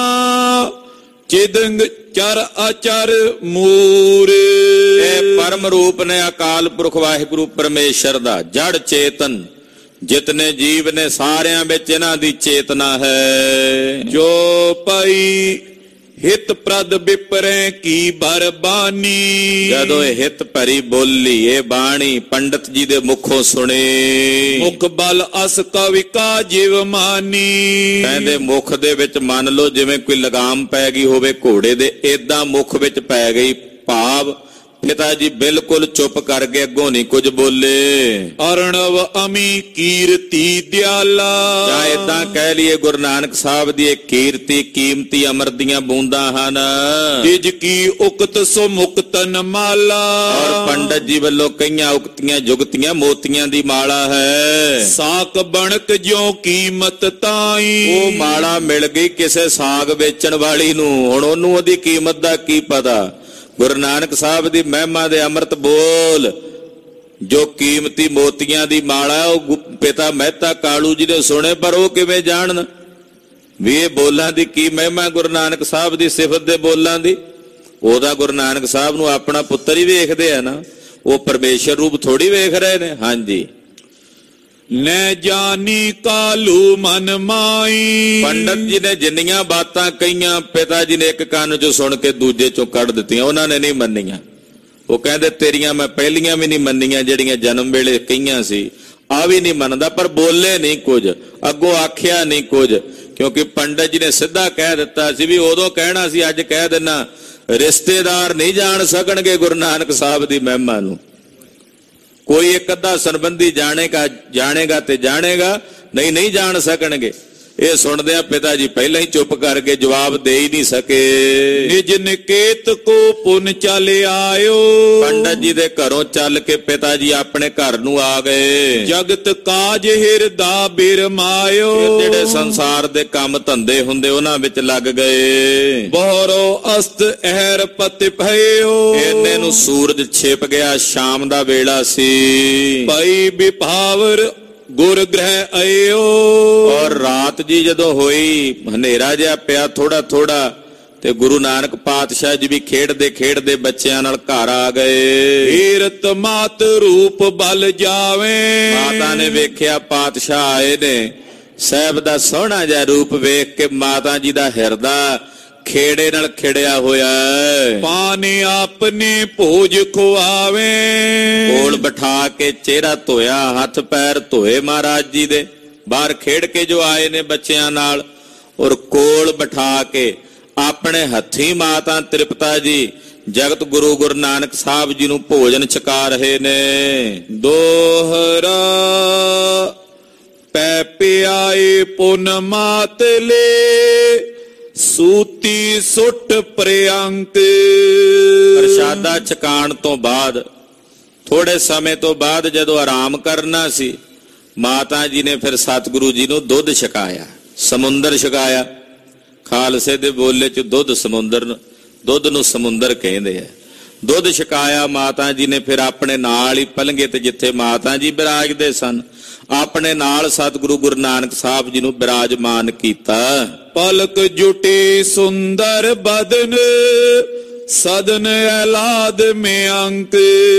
[SPEAKER 1] ਚਿਦੰਗ ਚਰ ਅਚਰ ਮੂਰੇ। ਇਹ ਪਰਮ ਰੂਪ ਨੇ ਅਕਾਲ ਪੁਰਖ ਵਾਹਿਗੁਰੂ ਪਰਮੇਸ਼ਰ ਦਾ। ਜੜ ਚੇਤਨ ਜਿਤਨੇ ਜੀਵ ਨੇ ਸਾਰਿਆਂ ਵਿੱਚ ਇਹਨਾਂ ਦੀ ਚੇਤਨਾ ਹੈ। ਜੋ ਪਈ ਹਿਤ ਪ੍ਰਦ ਵਿਪਰੇ ਕੀ ਬਰਬਾਨੀ। ਜਦੋਂ ਇਹ ਹਿਤ ਭਰੀ ਬੋਲੀ ਇਹ ਬਾਣੀ ਪੰਡਤ ਜੀ ਦੇ ਮੁਖੋਂ ਸੁਣੇ। ਮੁਖ ਬਲ ਅਸ ਕਵਿਕਾ ਜਿਵ ਮਾਨੀ। ਕਹਿੰਦੇ ਮੁਖ ਦੇ ਵਿੱਚ ਮੰਨ ਲਓ ਜਿਵੇਂ ਕੋਈ ਲਗਾਮ ਪੈ ਗਈ ਹੋਵੇ ਘੋੜੇ ਦੇ, ਏਦਾਂ ਮੁਖ ਵਿੱਚ ਪੈ ਗਈ। ਭਾਵ ਪਿਤਾ ਜੀ ਬਿਲਕੁਲ ਚੁੱਪ ਕਰ ਗਏ, ਅੱਗੋਂ ਨਹੀਂ ਕੁਝ ਬੋਲੇ।
[SPEAKER 2] ਅਰਣਵ ਅਮੀ ਕੀਰਤੀ ਦਿਆਲਾ,
[SPEAKER 1] ਜਾਂ ਏਦਾਂ ਕਹਿ ਲਈਏ ਗੁਰੂ ਨਾਨਕ ਸਾਹਿਬ ਦੀ ਇਹ ਕੀਰਤੀ ਕੀਮਤੀ ਅਮਰ ਦੀਆਂ ਬੂੰਦਾਂ ਹਨ।
[SPEAKER 2] ਜਿਜ ਕੀ ਉਕਤ ਸੋ ਮੁਕਤਨ ਮਾਲਾ,
[SPEAKER 1] ਔਰ ਪੰਡਤ ਜੀ ਵੱਲੋਂ ਕਈਆਂ ਉਕਤੀਆਂ ਜੁਗਤੀਆਂ ਮੋਤੀਆਂ ਦੀ ਮਾਲਾ ਹੈ।
[SPEAKER 2] ਸਾਕ ਬਣਕ ਜਿਉ ਕੀਮਤ ਤਾਈ,
[SPEAKER 1] ਉਹ ਮਾਲਾ ਮਿਲ ਗਈ ਕਿਸੇ ਸਾਗ ਵੇਚਣ ਵਾਲੀ ਨੂੰ, ਹੁਣ ਉਹਨੂੰ ਉਹਦੀ ਕੀਮਤ ਦਾ ਕੀ ਪਤਾ। ਗੁਰੂ ਨਾਨਕ ਸਾਹਿਬ ਦੀ ਮਹਿਮਾ ਦੇ ਅੰਮ੍ਰਿਤ ਬੋਲ ਜੋ ਕੀਮਤੀ ਮੋਤੀਆਂ ਦੀ ਮਾਲਾ, ਉਹ ਪਿਤਾ ਮਹਿਤਾ ਕਾਲੂ ਜੀ ਨੇ ਸੁਣੇ, ਪਰ ਉਹ ਕਿਵੇਂ ਜਾਣਨ ਵੀ ਇਹ ਬੋਲਾਂ ਦੀ ਕੀ ਮਹਿਮਾ, ਗੁਰੂ ਨਾਨਕ ਸਾਹਿਬ ਦੀ ਸਿਫਤ ਦੇ ਬੋਲਾਂ ਦੀ। ਉਹਦਾ ਗੁਰੂ ਨਾਨਕ ਸਾਹਿਬ ਨੂੰ ਆਪਣਾ ਪੁੱਤਰ ਹੀ ਵੇਖਦੇ ਆ ਨਾ, ਉਹ ਪਰਮੇਸ਼ਰ ਰੂਪ ਥੋੜੀ ਵੇਖ ਰਹੇ ਨੇ। ਹਾਂਜੀ,
[SPEAKER 2] ਲੈ ਜਾਨੀ ਕਾਲੂ ਮਨ ਮਾਈ,
[SPEAKER 1] ਪੰਡਤ ਜੀ ਨੇ ਜਿੰਨੀਆਂ ਬਾਤਾਂ ਕਹੀਆਂ ਪਿਤਾ ਜੀ ਨੇ ਇੱਕ ਕੰਨ ਚੋਂ ਸੁਣ ਕੇ ਦੂਜੇ ਚੋਂ ਕੱਢ ਦਿੱਤੀਆਂ, ਉਹਨਾਂ ਨੇ ਨਹੀਂ ਮੰਨੀਆਂ। ਉਹ ਕਹਿੰਦੇ ਤੇਰੀਆਂ ਮੈਂ ਪਹਿਲੀਆਂ ਵੀ ਨਹੀਂ ਮੰਨੀਆਂ ਜਿਹੜੀਆਂ ਜਨਮ ਵੇਲੇ ਕਹੀਆਂ ਸੀ, ਆ ਵੀ ਨਹੀਂ ਮੰਨਦਾ, ਪਰ ਬੋਲੇ ਨਹੀਂ ਕੁਝ, ਅੱਗੋਂ ਆਖਿਆ ਨਹੀਂ ਕੁਝ, ਕਿਉਂਕਿ ਪੰਡਤ ਜੀ ਨੇ ਸਿੱਧਾ ਕਹਿ ਦਿੱਤਾ ਸੀ ਵੀ ਉਦੋਂ ਕਹਿਣਾ ਸੀ, ਅੱਜ ਕਹਿ ਦੇਣਾ। ਰਿਸ਼ਤੇਦਾਰ ਨਹੀਂ ਜਾਣ ਸਕਣਗੇ ਗੁਰੂ ਨਾਨਕ ਸਾਹਿਬ ਦੀ ਮਹਿਮਾ ਨੂੰ। ਕੋਈ ਇੱਕ ਅੱਧਾ ਸੰਬੰਧੀ ਜਾਣੇਗਾ ਤੇ ਜਾਣੇਗਾ, ਨਹੀਂ ਜਾਣ ਸਕਣਗੇ। ਇਹ ਸੁਣਦਿਆਂ ਪਿਤਾ ਜੀ ਪਹਿਲਾਂ ਹੀ ਚੁੱਪ ਕਰਕੇ ਜਵਾਬ ਦੇ ਹੀ ਨਹੀਂ ਸਕੇ।
[SPEAKER 2] ਨਿਜ ਨਿਕੇਤ ਕੋ ਪੁਨ ਚਲ ਆਇਓ,
[SPEAKER 1] ਪੰਡਤ ਜੀ ਦੇ ਘਰੋਂ ਚੱਲ ਕੇ ਪਿਤਾ ਜੀ ਆਪਣੇ ਘਰ ਨੂੰ ਆ ਗਏ।
[SPEAKER 2] ਜਗਤ ਕਾਜ ਹਿਰਦਾ ਬਿਰਮਾਇਓ,
[SPEAKER 1] ਜਿਹੜੇ ਸੰਸਾਰ ਦੇ ਕੰਮ ਧੰਦੇ ਹੁੰਦੇ ਉਹਨਾਂ ਵਿੱਚ ਲੱਗ ਗਏ।
[SPEAKER 2] ਬਹਰੋ ਅਸਤ ਅਹਿਰ ਪਤਿ ਭਇਓ,
[SPEAKER 1] ਇੰਨੇ ਨੂੰ ਸੂਰਜ ਛਿਪ ਗਿਆ, ਸ਼ਾਮ ਦਾ ਵੇਲਾ ਸੀ।
[SPEAKER 2] ਭਾਈ ਵਿਭਾਵਰ ਗੁਰ ਗ੍ਰਹਿ ਆਇਓ,
[SPEAKER 1] ਔਰ ਰਾਤ ਜੀ ਜਦੋਂ ਹੋਈ, ਹਨੇਰਾ ਜਿਹਾ ਪਿਆ ਥੋੜਾ ਥੋੜਾ, ਤੇ ਗੁਰੂ ਨਾਨਕ ਪਾਤਸ਼ਾਹ ਜੀ ਵੀ ਖੇਡਦੇ ਬੱਚਿਆਂ ਨਾਲ ਘਰ ਆ ਗਏ।
[SPEAKER 2] ਹੀਰਤ ਮਾਤ ਰੂਪ ਬਲ ਜਾਵੇ,
[SPEAKER 1] ਮਾਤਾ ਨੇ ਵੇਖਿਆ ਪਾਤਸ਼ਾਹ ਆਏ ਨੇ, ਸਾਹਿਬ ਦਾ ਸੋਹਣਾ ਜਿਹਾ ਰੂਪ ਵੇਖ ਕੇ ਮਾਤਾ ਜੀ ਦਾ ਹਿਰਦਾ ਖੇੜੇ ਨਾਲ ਖਿੜਿਆ ਹੋਇਆ।
[SPEAKER 2] ਪਾਣੀ ਆਪਨੇ ਭੋਜ ਖੁਆਵੇ,
[SPEAKER 1] ਕੋਲ ਬਿਠਾ ਕੇ ਚਿਹਰਾ ਧੋਇਆ, ਹੱਥ ਪੈਰ ਧੋਏ ਮਹਾਰਾਜ ਜੀ ਦੇ, ਬਾਹਰ ਖੇਡ ਕੇ ਜੋ ਆਏ ਨੇ ਬੱਚਿਆਂ ਨਾਲ, ਔਰ ਕੋਲ ਬਿਠਾ ਕੇ ਆਪਣੇ ਹੱਥੀਂ ਮਾਤਾ ਤ੍ਰਿਪਤਾ ਜੀ ਜਗਤ ਗੁਰੂ ਨਾਨਕ ਸਾਹਿਬ ਜੀ ਨੂੰ ਭੋਜਨ ਛਕਾ ਰਹੇ ਨੇ।
[SPEAKER 2] ਦੋਹਰਾ ਪੈ ਪਿਆਏ ਪੁਨ ਮਾਤਲੇ, ਸੂਤੀ ਸੁੱਟ ਪ੍ਰਿਅੰਕ।
[SPEAKER 1] ਪ੍ਰਸ਼ਾਦਾ ਛਕਾਣ ਤੋਂ ਬਾਅਦ ਥੋੜੇ ਸਮੇਂ ਤੋਂ ਬਾਅਦ ਜਦੋਂ ਆਰਾਮ ਕਰਨਾ ਸੀ, ਮਾਤਾ ਜੀ ਨੇ ਫਿਰ ਸਤਿਗੁਰੂ ਜੀ ਨੂੰ ਦੁੱਧ ਛਕਾਇਆ, ਸਮੁੰਦਰ ਛਕਾਇਆ। ਖਾਲਸੇ ਦੇ ਬੋਲੇ ਚ ਦੁੱਧ ਸਮੁੰਦਰ, ਦੁੱਧ ਨੂੰ ਸਮੁੰਦਰ ਕਹਿੰਦੇ ਆ। ਦੁੱਧ ਛਕਾਇਆ ਮਾਤਾ ਜੀ ਨੇ, ਫਿਰ ਆਪਣੇ ਨਾਲ ਹੀ ਪਲੰਘੇ ਤੇ ਜਿੱਥੇ ਮਾਤਾ ਜੀ ਬਿਰਾਜਦੇ ਸਨ, ਆਪਣੇ ਨਾਲ ਸਤਿਗੁਰੂ ਗੁਰੂ ਨਾਨਕ ਸਾਹਿਬ ਜੀ ਨੂੰ ਬਿਰਾਜਮਾਨ ਕੀਤਾ।
[SPEAKER 2] ਪਲਕ ਜੁਟੀ ਸੁੰਦਰ ਬਦਨ, ਸਦਨ ਐਲਾਦ ਮੇ ਅੰਕ।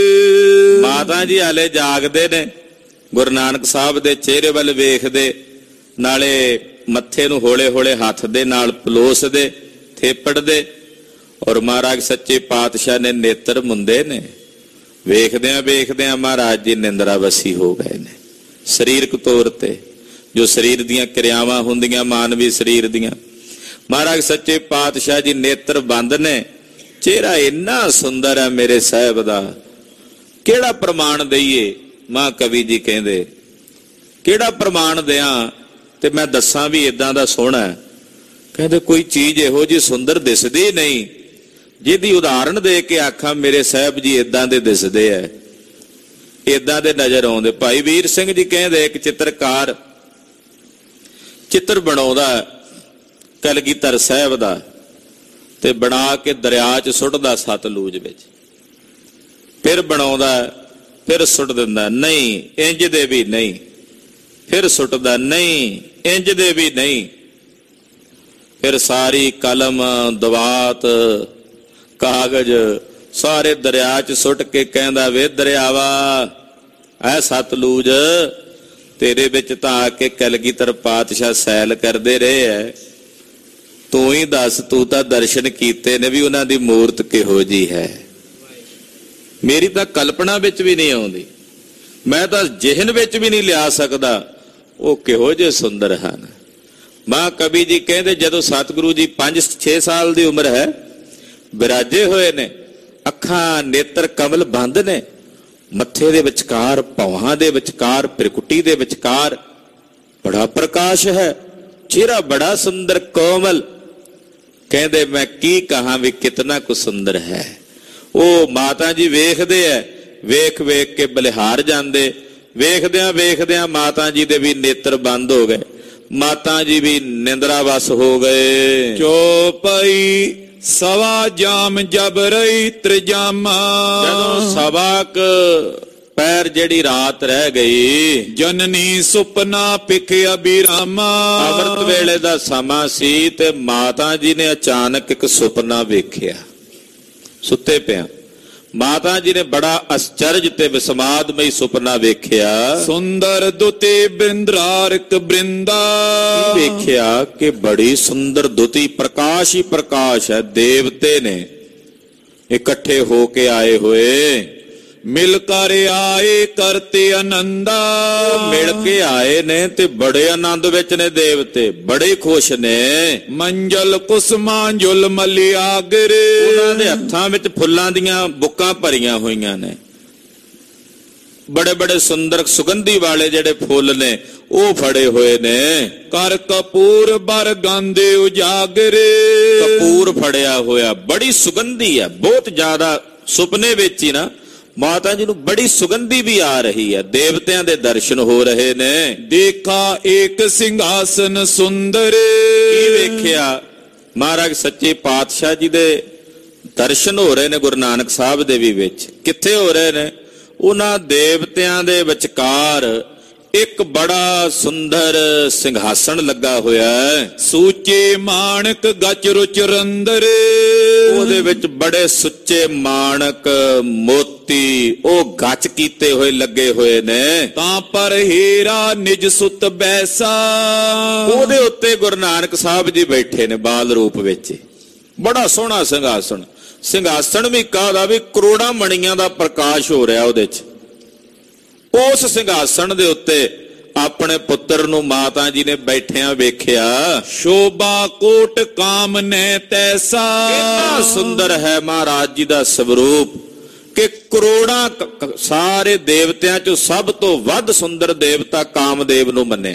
[SPEAKER 1] ਮਾਤਾ ਜੀ ਹਾਲੇ ਜਾਗਦੇ ਨੇ, ਗੁਰੂ ਨਾਨਕ ਸਾਹਿਬ ਦੇ ਚਿਹਰੇ ਵੱਲ ਵੇਖਦੇ, ਨਾਲੇ ਮੱਥੇ ਨੂੰ ਹੌਲੇ ਹੌਲੇ ਹੱਥ ਦੇ ਨਾਲ ਪਲੋਸਦੇ, ਥੇਪੜਦੇ, ਔਰ ਮਹਾਰਾਜ ਸੱਚੇ ਪਾਤਸ਼ਾਹ ਨੇ ਨੇਤਰ ਮੁੰਦੇ ਨੇ। ਵੇਖਦਿਆਂ ਵੇਖਦਿਆਂ ਮਹਾਰਾਜ ਜੀ ਨਿੰਦਰਾਵਸੀ ਹੋ ਗਏ ਨੇ। ਸਰੀਰਕ ਤੌਰ ਤੇ ਜੋ ਸਰੀਰ ਦੀਆਂ ਕਿਰਿਆਵਾਂ ਹੁੰਦੀਆਂ ਮਾਨਵੀ ਸਰੀਰ ਦੀਆਂ, ਮਹਾਰਾਜ ਸੱਚੇ ਪਾਤਸ਼ਾਹ ਜੀ ਨੇਤਰ ਬੰਦ ਨੇ। ਚਿਹਰਾ ਇੰਨਾ ਸੁੰਦਰ ਹੈ ਮੇਰੇ ਸਾਹਿਬ ਦਾ, ਕਿਹੜਾ ਪ੍ਰਮਾਣ ਦਈਏ। ਮਾਂ ਕਵੀ ਜੀ ਕਹਿੰਦੇ ਕਿਹੜਾ ਪ੍ਰਮਾਣ ਦਿਆਂ ਤੇ ਮੈਂ ਦੱਸਾਂ ਵੀ ਇਦਾਂ ਦਾ ਸੋਹਣਾ। ਕਹਿੰਦੇ ਕੋਈ ਚੀਜ਼ ਇਹੋ ਜਿਹੀ ਸੁੰਦਰ ਦਿਸਦੀ ਨਹੀਂ ਜਿਹਦੀ ਉਦਾਹਰਣ ਦੇ ਕੇ ਆਖਾਂ ਮੇਰੇ ਸਾਹਿਬ ਜੀ ਇਦਾਂ ਦੇ ਦਿਸਦੇ ਐ, ਇਦਾਂ ਦੇ ਨਜ਼ਰ ਆਉਂਦੇ। ਭਾਈ ਵੀਰ ਸਿੰਘ ਜੀ ਕਹਿੰਦੇ ਇੱਕ ਚਿੱਤਰਕਾਰ ਚਿੱਤਰ ਬਣਾਉਂਦਾ ਕਲਗੀਧਰ ਸਾਹਿਬ ਦਾ, ਤੇ ਬਣਾ ਕੇ ਦਰਿਆ 'ਚ ਸੁੱਟਦਾ ਸਤਲੁਜ ਵਿੱਚ, ਫਿਰ ਬਣਾਉਂਦਾ, ਫਿਰ ਸੁੱਟ ਦਿੰਦਾ, ਨਹੀਂ ਇੰਜ ਦੇ ਵੀ ਨਹੀਂ, ਫਿਰ ਸੁੱਟਦਾ, ਨਹੀਂ ਇੰਜ ਦੇ ਵੀ ਨਹੀਂ, ਫਿਰ ਸਾਰੀ ਕਲਮ ਦਵਾਤ ਕਾਗਜ਼ ਸਾਰੇ ਦਰਿਆ 'ਚ ਸੁੱਟ ਕੇ ਕਹਿੰਦਾ ਵੇ ਦਰਿਆਵਾ ਐ ਸਤਲੁਜ, ਤੇਰੇ ਵਿੱਚ ਤਾਂ ਆ ਕੇ ਕਲਗੀਧਰ ਪਾਤਸ਼ਾਹ ਸੈਲ ਕਰਦੇ ਰਹੇ ਐ, ਤੂੰ ਹੀ ਦੱਸ, ਤੂੰ ਤਾਂ ਦਰਸ਼ਨ ਕੀਤੇ ਨੇ ਵੀ ਉਹਨਾਂ ਦੀ ਮੂਰਤ ਕਿਹੋ ਜੀ ਹੈ। ਮੇਰੀ ਤਾਂ ਕਲਪਨਾ ਵਿੱਚ ਵੀ ਨਹੀਂ ਆਉਂਦੀ, ਮੈਂ ਤਾਂ ਜਿਹਨ ਵਿੱਚ ਵੀ ਨਹੀਂ ਲਿਆ ਸਕਦਾ ਉਹ ਕਿਹੋ ਜਿਹੇ ਸੁੰਦਰ ਹਨ। ਮਾਂ ਕਵੀ ਜੀ ਕਹਿੰਦੇ ਜਦੋਂ ਸਤਿਗੁਰੂ ਜੀ 5-6 ਸਾਲ ਦੀ ਉਮਰ ਹੈ, ਬਿਰਾਜੇ ਹੋਏ ਨੇ, ਅੱਖਾਂ ਨੇਤਰ ਕਮਲ ਬੰਦ ਨੇ, ਮੱਥੇ ਦੇ ਵਿਚਕਾਰ, ਭੌਹਾਂ ਦੇ ਵਿਚਕਾਰ, ਪਿਰਕੁਟੀ ਦੇ ਵਿਚਕਾਰ ਬੜਾ ਪ੍ਰਕਾਸ਼ ਹੈ, ਚਿਹਰਾ ਬੜਾ ਸੁੰਦਰ ਕੋਮਲ। ਕਹਿੰਦੇ ਮੈਂ ਕੀ ਕਹਾਂ ਵੀ ਕਿਤਨਾ ਕੁ ਸੁੰਦਰ ਹੈ। ਉਹ ਮਾਤਾ ਜੀ ਵੇਖਦੇ ਐ, ਵੇਖ ਵੇਖ ਕੇ ਬਲਿਹਾਰ ਜਾਂਦੇ। ਵੇਖਦਿਆਂ ਵੇਖਦਿਆਂ ਮਾਤਾ ਜੀ ਦੇ ਵੀ ਨੇਤਰ ਬੰਦ ਹੋ ਗਏ, ਮਾਤਾ ਜੀ ਵੀ ਨਿੰਦਰਾ ਵਸ ਹੋ ਗਏ।
[SPEAKER 2] ਚੋਪਈ ਸਵਾ ਜਾਮ ਜਬ ਰਹੀ ਤ੍ਰਿਜਾਮਾ।
[SPEAKER 1] ਜਦੋਂ ਸਵਾ ਕੁ ਪੈਰ ਜਿਹੜੀ ਰਾਤ ਰਹਿ ਗਈ,
[SPEAKER 2] ਜਨਨੀ ਸੁਪਨਾ ਪਿਖ ਅਬਿਰਾਮਾ।
[SPEAKER 1] ਅੰਮ੍ਰਿਤ ਵੇਲੇ ਦਾ ਸਮਾਂ ਸੀ ਤੇ ਮਾਤਾ ਜੀ ਨੇ ਅਚਾਨਕ ਇੱਕ ਸੁਪਨਾ ਵੇਖਿਆ। ਸੁੱਤੇ ਪਿਆ ਮਾਤਾ ਜੀ ਨੇ ਬੜਾ ਅਚਰਜ ਤੇ ਵਿਸਮਾਦਮਈ ਸੁਪਨਾ ਵੇਖਿਆ।
[SPEAKER 2] ਸੁੰਦਰ ਦੁਤੀ ਬ੍ਰਿੰਦਰਾਰਕ ਬ੍ਰਿੰਦਾ।
[SPEAKER 1] ਵੇਖਿਆ ਕਿ ਬੜੀ ਸੁੰਦਰ ਦੁਤੀ, ਪ੍ਰਕਾਸ਼ ਹੀ ਪ੍ਰਕਾਸ਼ ਹੈ। ਦੇਵਤੇ ਨੇ ਇਕੱਠੇ ਹੋ ਕੇ ਆਏ ਹੋਏ,
[SPEAKER 2] ਮਿਲ ਕਰ ਆਏ ਕਰਤੇ ਆਨੰਦਾ।
[SPEAKER 1] ਮਿਲ ਕੇ ਆਏ ਨੇ ਤੇ ਬੜੇ ਆਨੰਦ ਵਿੱਚ ਨੇ ਦੇਵਤੇ, ਬੜੇ ਖੁਸ਼ ਨੇ।
[SPEAKER 2] ਮੰਜਲ ਕੁਸਮਾਂਜੁਲ ਮਲਿਆਗਰ।
[SPEAKER 1] ਉਹਨਾਂ ਦੇ ਹੱਥਾਂ ਵਿੱਚ ਫੁੱਲਾਂ ਦੀਆਂ ਬੁੱਕਾਂ ਭਰੀਆਂ ਹੋਈਆਂ ਨੇ, ਬੜੇ ਬੜੇ ਸੁੰਦਰ ਸੁਗੰਧੀ ਵਾਲੇ ਜਿਹੜੇ ਫੁੱਲ ਨੇ ਉਹ ਫੜੇ ਹੋਏ ਨੇ।
[SPEAKER 2] ਕਰ ਕਪੂਰ ਬਰ ਗਾਂਦੇ ਉਜਾਗਰ।
[SPEAKER 1] ਕਪੂਰ ਫੜਿਆ ਹੋਇਆ, ਬੜੀ ਸੁਗੰਧੀ ਹੈ, ਬਹੁਤ ਜ਼ਿਆਦਾ। ਸੁਪਨੇ ਵਿੱਚ ਹੀ ਨਾ ਮਾਤਾ ਜੀ ਨੂੰ ਬੜੀ ਸੁਗੰਧੀ ਵੀ ਆ ਰਹੀ ਹੈ। ਦੇਵਤਿਆਂ ਦੇ ਦਰਸ਼ਨ ਹੋ ਰਹੇ ਨੇ।
[SPEAKER 2] ਦੇਖਾ ਏਕ ਸਿੰਘਾਸਨ ਸੁੰਦਰ।
[SPEAKER 1] ਕੀ ਵੇਖਿਆ? ਮਹਾਰਾਜ ਸੱਚੇ ਪਾਤਸ਼ਾਹ ਜੀ ਦੇ ਦਰਸ਼ਨ ਹੋ ਰਹੇ ਨੇ ਗੁਰੂ ਨਾਨਕ ਸਾਹਿਬ ਦੇ ਵੀ ਵਿੱਚ। ਕਿੱਥੇ ਹੋ ਰਹੇ ਨੇ? ਉਹਨਾਂ ਦੇਵਤਿਆਂ ਦੇ ਵਿਚਕਾਰ ਇੱਕ ਬੜਾ ਸੁੰਦਰ ਸਿੰਘਾਸਣ ਲੱਗਾ ਹੋਇਆ ਹੈ।
[SPEAKER 2] ਸੂਚੇ ਮਾਣਕ ਗਚ ਰੁਚ ਰੰਦਰ।
[SPEAKER 1] ਉਹਦੇ ਵਿੱਚ ਬੜੇ ਸੁੱਚੇ ਮਾਣਕ ਮੋਤੀ ਉਹ ਗੱਚ ਕੀਤੇ ਹੋਏ ਲੱਗੇ ਹੋਏ ਨੇ।
[SPEAKER 2] ਤਾਂ ਪਰ ਹੀਰਾ ਨਿਜ ਸੁਤ ਬੈਸਾ।
[SPEAKER 1] ਉਹਦੇ ਉੱਤੇ ਗੁਰੂ ਨਾਨਕ ਸਾਹਿਬ ਜੀ ਬੈਠੇ ਨੇ ਬਾਲ ਰੂਪ ਵਿੱਚ। ਬੜਾ ਸੋਹਣਾ ਸਿੰਘਾਸਣ। ਸਿੰਘਾਸਣ ਵੀ ਕਾਹਦਾ? ਵੀ ਕਰੋੜਾਂ ਮਣੀਆਂ ਦਾ ਪ੍ਰਕਾਸ਼ ਹੋ ਰਿਹਾ ਉਹਦੇ 'ਚ। ਉਸ ਸਿੰਘਾਸਣ ਦੇ ਉੱਤੇ ਆਪਣੇ ਪੁੱਤਰ ਨੂੰ ਮਾਤਾ ਜੀ ਨੇ ਬੈਠਿਆਂ ਵੇਖਿਆ।
[SPEAKER 2] ਸ਼ੋਭਾ ਕੋਟ ਕਾਮ ਨੇ ਤੈਸਾ।
[SPEAKER 1] ਕਿੰਨਾ ਸੁੰਦਰ ਹੈ ਮਹਾਰਾਜ ਜੀ ਦਾ ਸਵਰੂਪ ਕਿ ਕਰੋੜਾਂ ਸਾਰੇ ਦੇਵਤਿਆਂ ਚੋਂ ਸਭ ਤੋਂ ਵੱਧ ਸੁੰਦਰ ਦੇਵਤਾ ਕਾਮਦੇਵ ਨੂੰ ਮੰਨੇ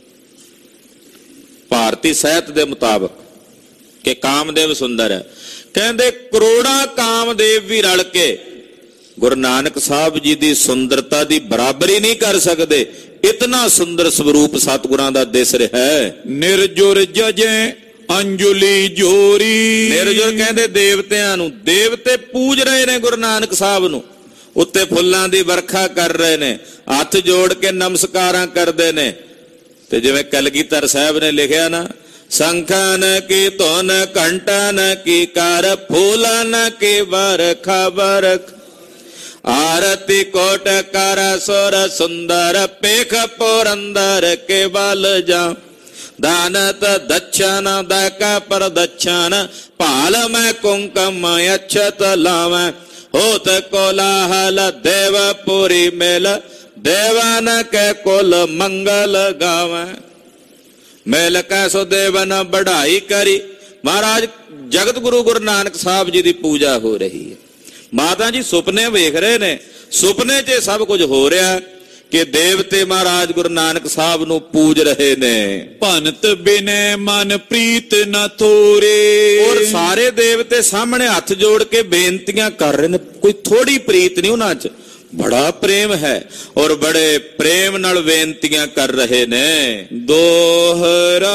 [SPEAKER 1] ਭਾਰਤੀ ਸਾਹਿਤ ਦੇ ਮੁਤਾਬਕ ਕਿ ਕਾਮਦੇਵ ਸੁੰਦਰ ਹੈ। ਕਹਿੰਦੇ ਕਰੋੜਾਂ ਕਾਮਦੇਵ ਵੀ ਰਲ ਕੇ ਗੁਰੂ ਨਾਨਕ ਸਾਹਿਬ ਜੀ ਦੀ ਸੁੰਦਰਤਾ ਦੀ ਬਰਾਬਰੀ ਨਹੀਂ ਕਰ ਸਕਦੇ। ਇਤਨਾ ਸੁੰਦਰ ਸਵਰੂਪ ਸਤਿਗੁਰਾਂ ਦਾ ਦਿਸ ਰਿਹਾ ਹੈ।
[SPEAKER 2] ਨਿਰਜੁਰ ਜਜੇ ਅੰਜੁਲੀ ਜੋਰੀ।
[SPEAKER 1] ਨਿਰਜੁਰ ਕਹਿੰਦੇ ਦੇਵਤਿਆਂ ਨੂੰ। ਦੇਵਤੇ ਪੂਜ ਰਹੇ ਨੇ ਗੁਰੂ ਨਾਨਕ ਸਾਹਿਬ ਨੂੰ, ਉੱਤੇ ਫੁੱਲਾਂ ਦੀ ਵਰਖਾ ਕਰ ਰਹੇ ਨੇ, ਹੱਥ ਜੋੜ ਕੇ ਨਮਸਕਾਰਾਂ ਕਰਦੇ ਨੇ। ਤੇ ਜਿਵੇਂ ਕਲਗੀਧਰ ਸਾਹਿਬ ਨੇ ਲਿਖਿਆ ਨਾ, ਸੰਖਨ ਕੀ ਧੁਨ ਘੰਟਨ ਕੀ ਕਰ ਫੂਲਨ ਕੀ ਵਰਖਾ ਵਰਖ। ਆਰਤੀ ਕੋਟ ਕਰ ਸੁਰ ਸੁੰਦਰ ਪੇਖ ਪੁਰੰਦਰ ਕੇ ਬਲ ਜਾ। ਦਾਨਤ ਦਛਨ ਦਕ ਪ੍ਰਦਛਨ ਭਾਲ ਮੈਂ ਕੁੰਕਮ ਅਛਤ ਲਾਵੈ। ਹੋਤ ਕੋਲਾਹਲ ਦੇਵਪੁਰੀ ਮਿਲ ਦੇਵਨ ਕੇ ਕੁਲ ਮੰਗਲ ਗਾਵੈ। ਮਿਲ ਕੈ ਸੋ ਦੇਵਨ ਬੜਾਈ ਕਰੀ। ਮਹਾਰਾਜ ਜਗਤ ਗੁਰੂ ਗੁਰੂ ਨਾਨਕ ਸਾਹਿਬ ਜੀ ਦੀ ਪੂਜਾ ਹੋ ਰਹੀ ਹੈ। ਮਾਤਾ ਜੀ ਸੁਪਨੇ ਵੇਖ ਰਹੇ ਨੇ। ਸੁਪਨੇ 'ਚ ਸਭ ਕੁਝ ਹੋ ਰਿਹਾ ਕਿ ਦੇਵਤੇ ਮਹਾਰਾਜ ਗੁਰੂ ਨਾਨਕ ਸਾਹਿਬ ਨੂੰ ਪੂਜ ਰਹੇ ਨੇ।
[SPEAKER 2] ਭਨਤ ਬਿਨੈ ਮਨ ਪ੍ਰੀਤ ਨ ਥੋਰੇ।
[SPEAKER 1] ਔਰ ਸਾਰੇ ਦੇਵਤੇ ਸਾਹਮਣੇ ਹੱਥ ਜੋੜ ਕੇ ਬੇਨਤੀਆਂ ਕਰ ਰਹੇ ਨੇ। ਕੋਈ ਥੋੜੀ ਪ੍ਰੀਤ ਨਹੀਂ ਉਹਨਾਂ 'ਚ, ਬੜਾ ਪ੍ਰੇਮ ਹੈ ਔਰ ਬੜੇ ਪ੍ਰੇਮ ਨਾਲ ਬੇਨਤੀਆਂ ਕਰ ਰਹੇ ਨੇ।
[SPEAKER 2] ਦੋਹਰਾ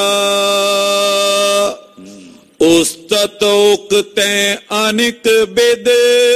[SPEAKER 2] ਉਸਤਤ ਉਕਤੈ ਅਨਿਕ ਬਿਦ।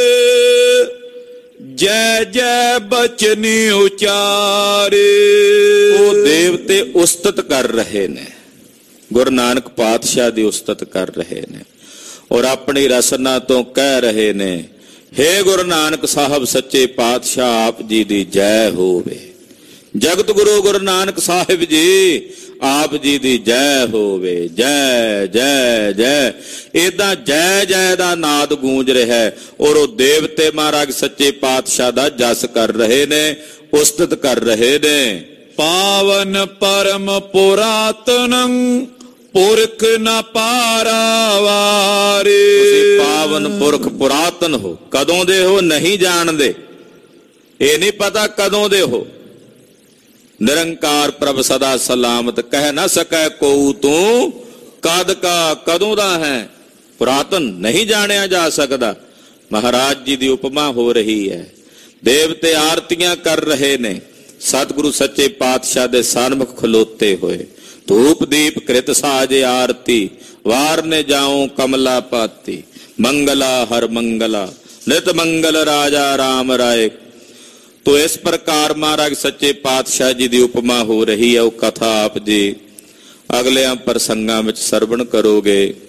[SPEAKER 2] ਜੈ ਜੈ ਬਚਨੀ ਉਚਾਰੇ।
[SPEAKER 1] ਉਹ ਦੇਵਤੇ ਉਸਤਤ ਕਰ ਰਹੇ ਨੇ, ਗੁਰੂ ਨਾਨਕ ਪਾਤਸ਼ਾਹ ਦੀ ਉਸਤਤ ਕਰ ਰਹੇ ਨੇ ਔਰ ਆਪਣੀ ਰਸਨਾ ਤੋਂ ਕਹਿ ਰਹੇ ਨੇ, ਹੇ ਗੁਰੂ ਨਾਨਕ ਸਾਹਿਬ ਸੱਚੇ ਪਾਤਸ਼ਾਹ ਆਪ ਜੀ ਦੀ ਜੈ ਹੋਵੇ। ਜਗਤ ਗੁਰੂ ਗੁਰੂ ਨਾਨਕ ਸਾਹਿਬ ਜੀ ਆਪ ਜੀ ਦੀ ਜੈ ਹੋਵੇ। ਜੈ ਜੈ ਜੈ। ਏਦਾਂ ਜੈ ਜੈ ਦਾ ਨਾਦ ਗੂੰਜ ਰਿਹਾ ਹੈ ਔਰ ਉਹ ਦੇਵਤੇ ਮਹਾਰਾਜ ਸੱਚੇ ਪਾਤਸ਼ਾਹ ਦਾ ਜਸ ਕਰ ਰਹੇ ਨੇ, ਉਸਤਤ ਕਰ ਰਹੇ ਨੇ।
[SPEAKER 2] ਪਾਵਨ ਪਰਮ ਪੁਰਾਤਨੰ ਪੁਰਖ ਨਾ ਪਾਰਾਵਾਰੇ।
[SPEAKER 1] ਤੁਸੀਂ ਪਾਵਨ ਪੁਰਖ ਪੁਰਾਤਨ ਹੋ, ਕਦੋਂ ਦੇ ਹੋ ਨਹੀਂ ਜਾਣਦੇ, ਇਹ ਨਹੀਂ ਪਤਾ ਕਦੋਂ ਦੇ ਹੋ। ਨਿਰੰਕਾਰ ਪ੍ਰਭ ਸਦਾ ਸਲਾਮਤ, ਕਹਿ ਨਾ ਸਕੈ ਕੋ ਤੂੰ ਕਦ ਕਾ, ਕਦੋਂ ਦਾ ਹੈ, ਪੁਰਾਤਨ ਨਹੀਂ ਜਾਣਿਆ ਜਾ ਸਕਦਾ। ਮਹਾਰਾਜ ਜੀ ਦੀ ਉਪਮਾ ਹੋ ਰਹੀ ਹੈ। ਦੇਵਤੇ ਆਰਤੀਆਂ ਕਰ ਰਹੇ ਨੇ, ਸਤਿਗੁਰੂ ਸੱਚੇ ਪਾਤਸ਼ਾਹ ਦੇ ਸਨਮੁਖ ਖਲੋਤੇ ਹੋਏ। ਧੂਪ ਦੀਪ ਕ੍ਰਿਤ ਸਾਜੇ ਆਰਤੀ, ਵਾਰ ਨੇ ਜਾਉ ਕਮਲਾ ਪਾਤੀ। ਮੰਗਲਾ ਹਰ ਮੰਗਲਾ ਨਿਤ ਮੰਗਲ ਰਾਜਾ ਰਾਮ ਰਾਏ। ਤੋ ਇਸ ਪ੍ਰਕਾਰ ਮਹਾਰਾਜ ਸੱਚੇ ਪਾਤਸ਼ਾਹ ਜੀ ਦੀ ਉਪਮਾ ਹੋ ਰਹੀ ਹੈ। ਉਹ ਕਥਾ ਆਪ ਜੀ ਅਗਲਿਆਂ ਪ੍ਰਸੰਗਾਂ ਵਿੱਚ ਸਰਵਣ ਕਰੋਗੇ।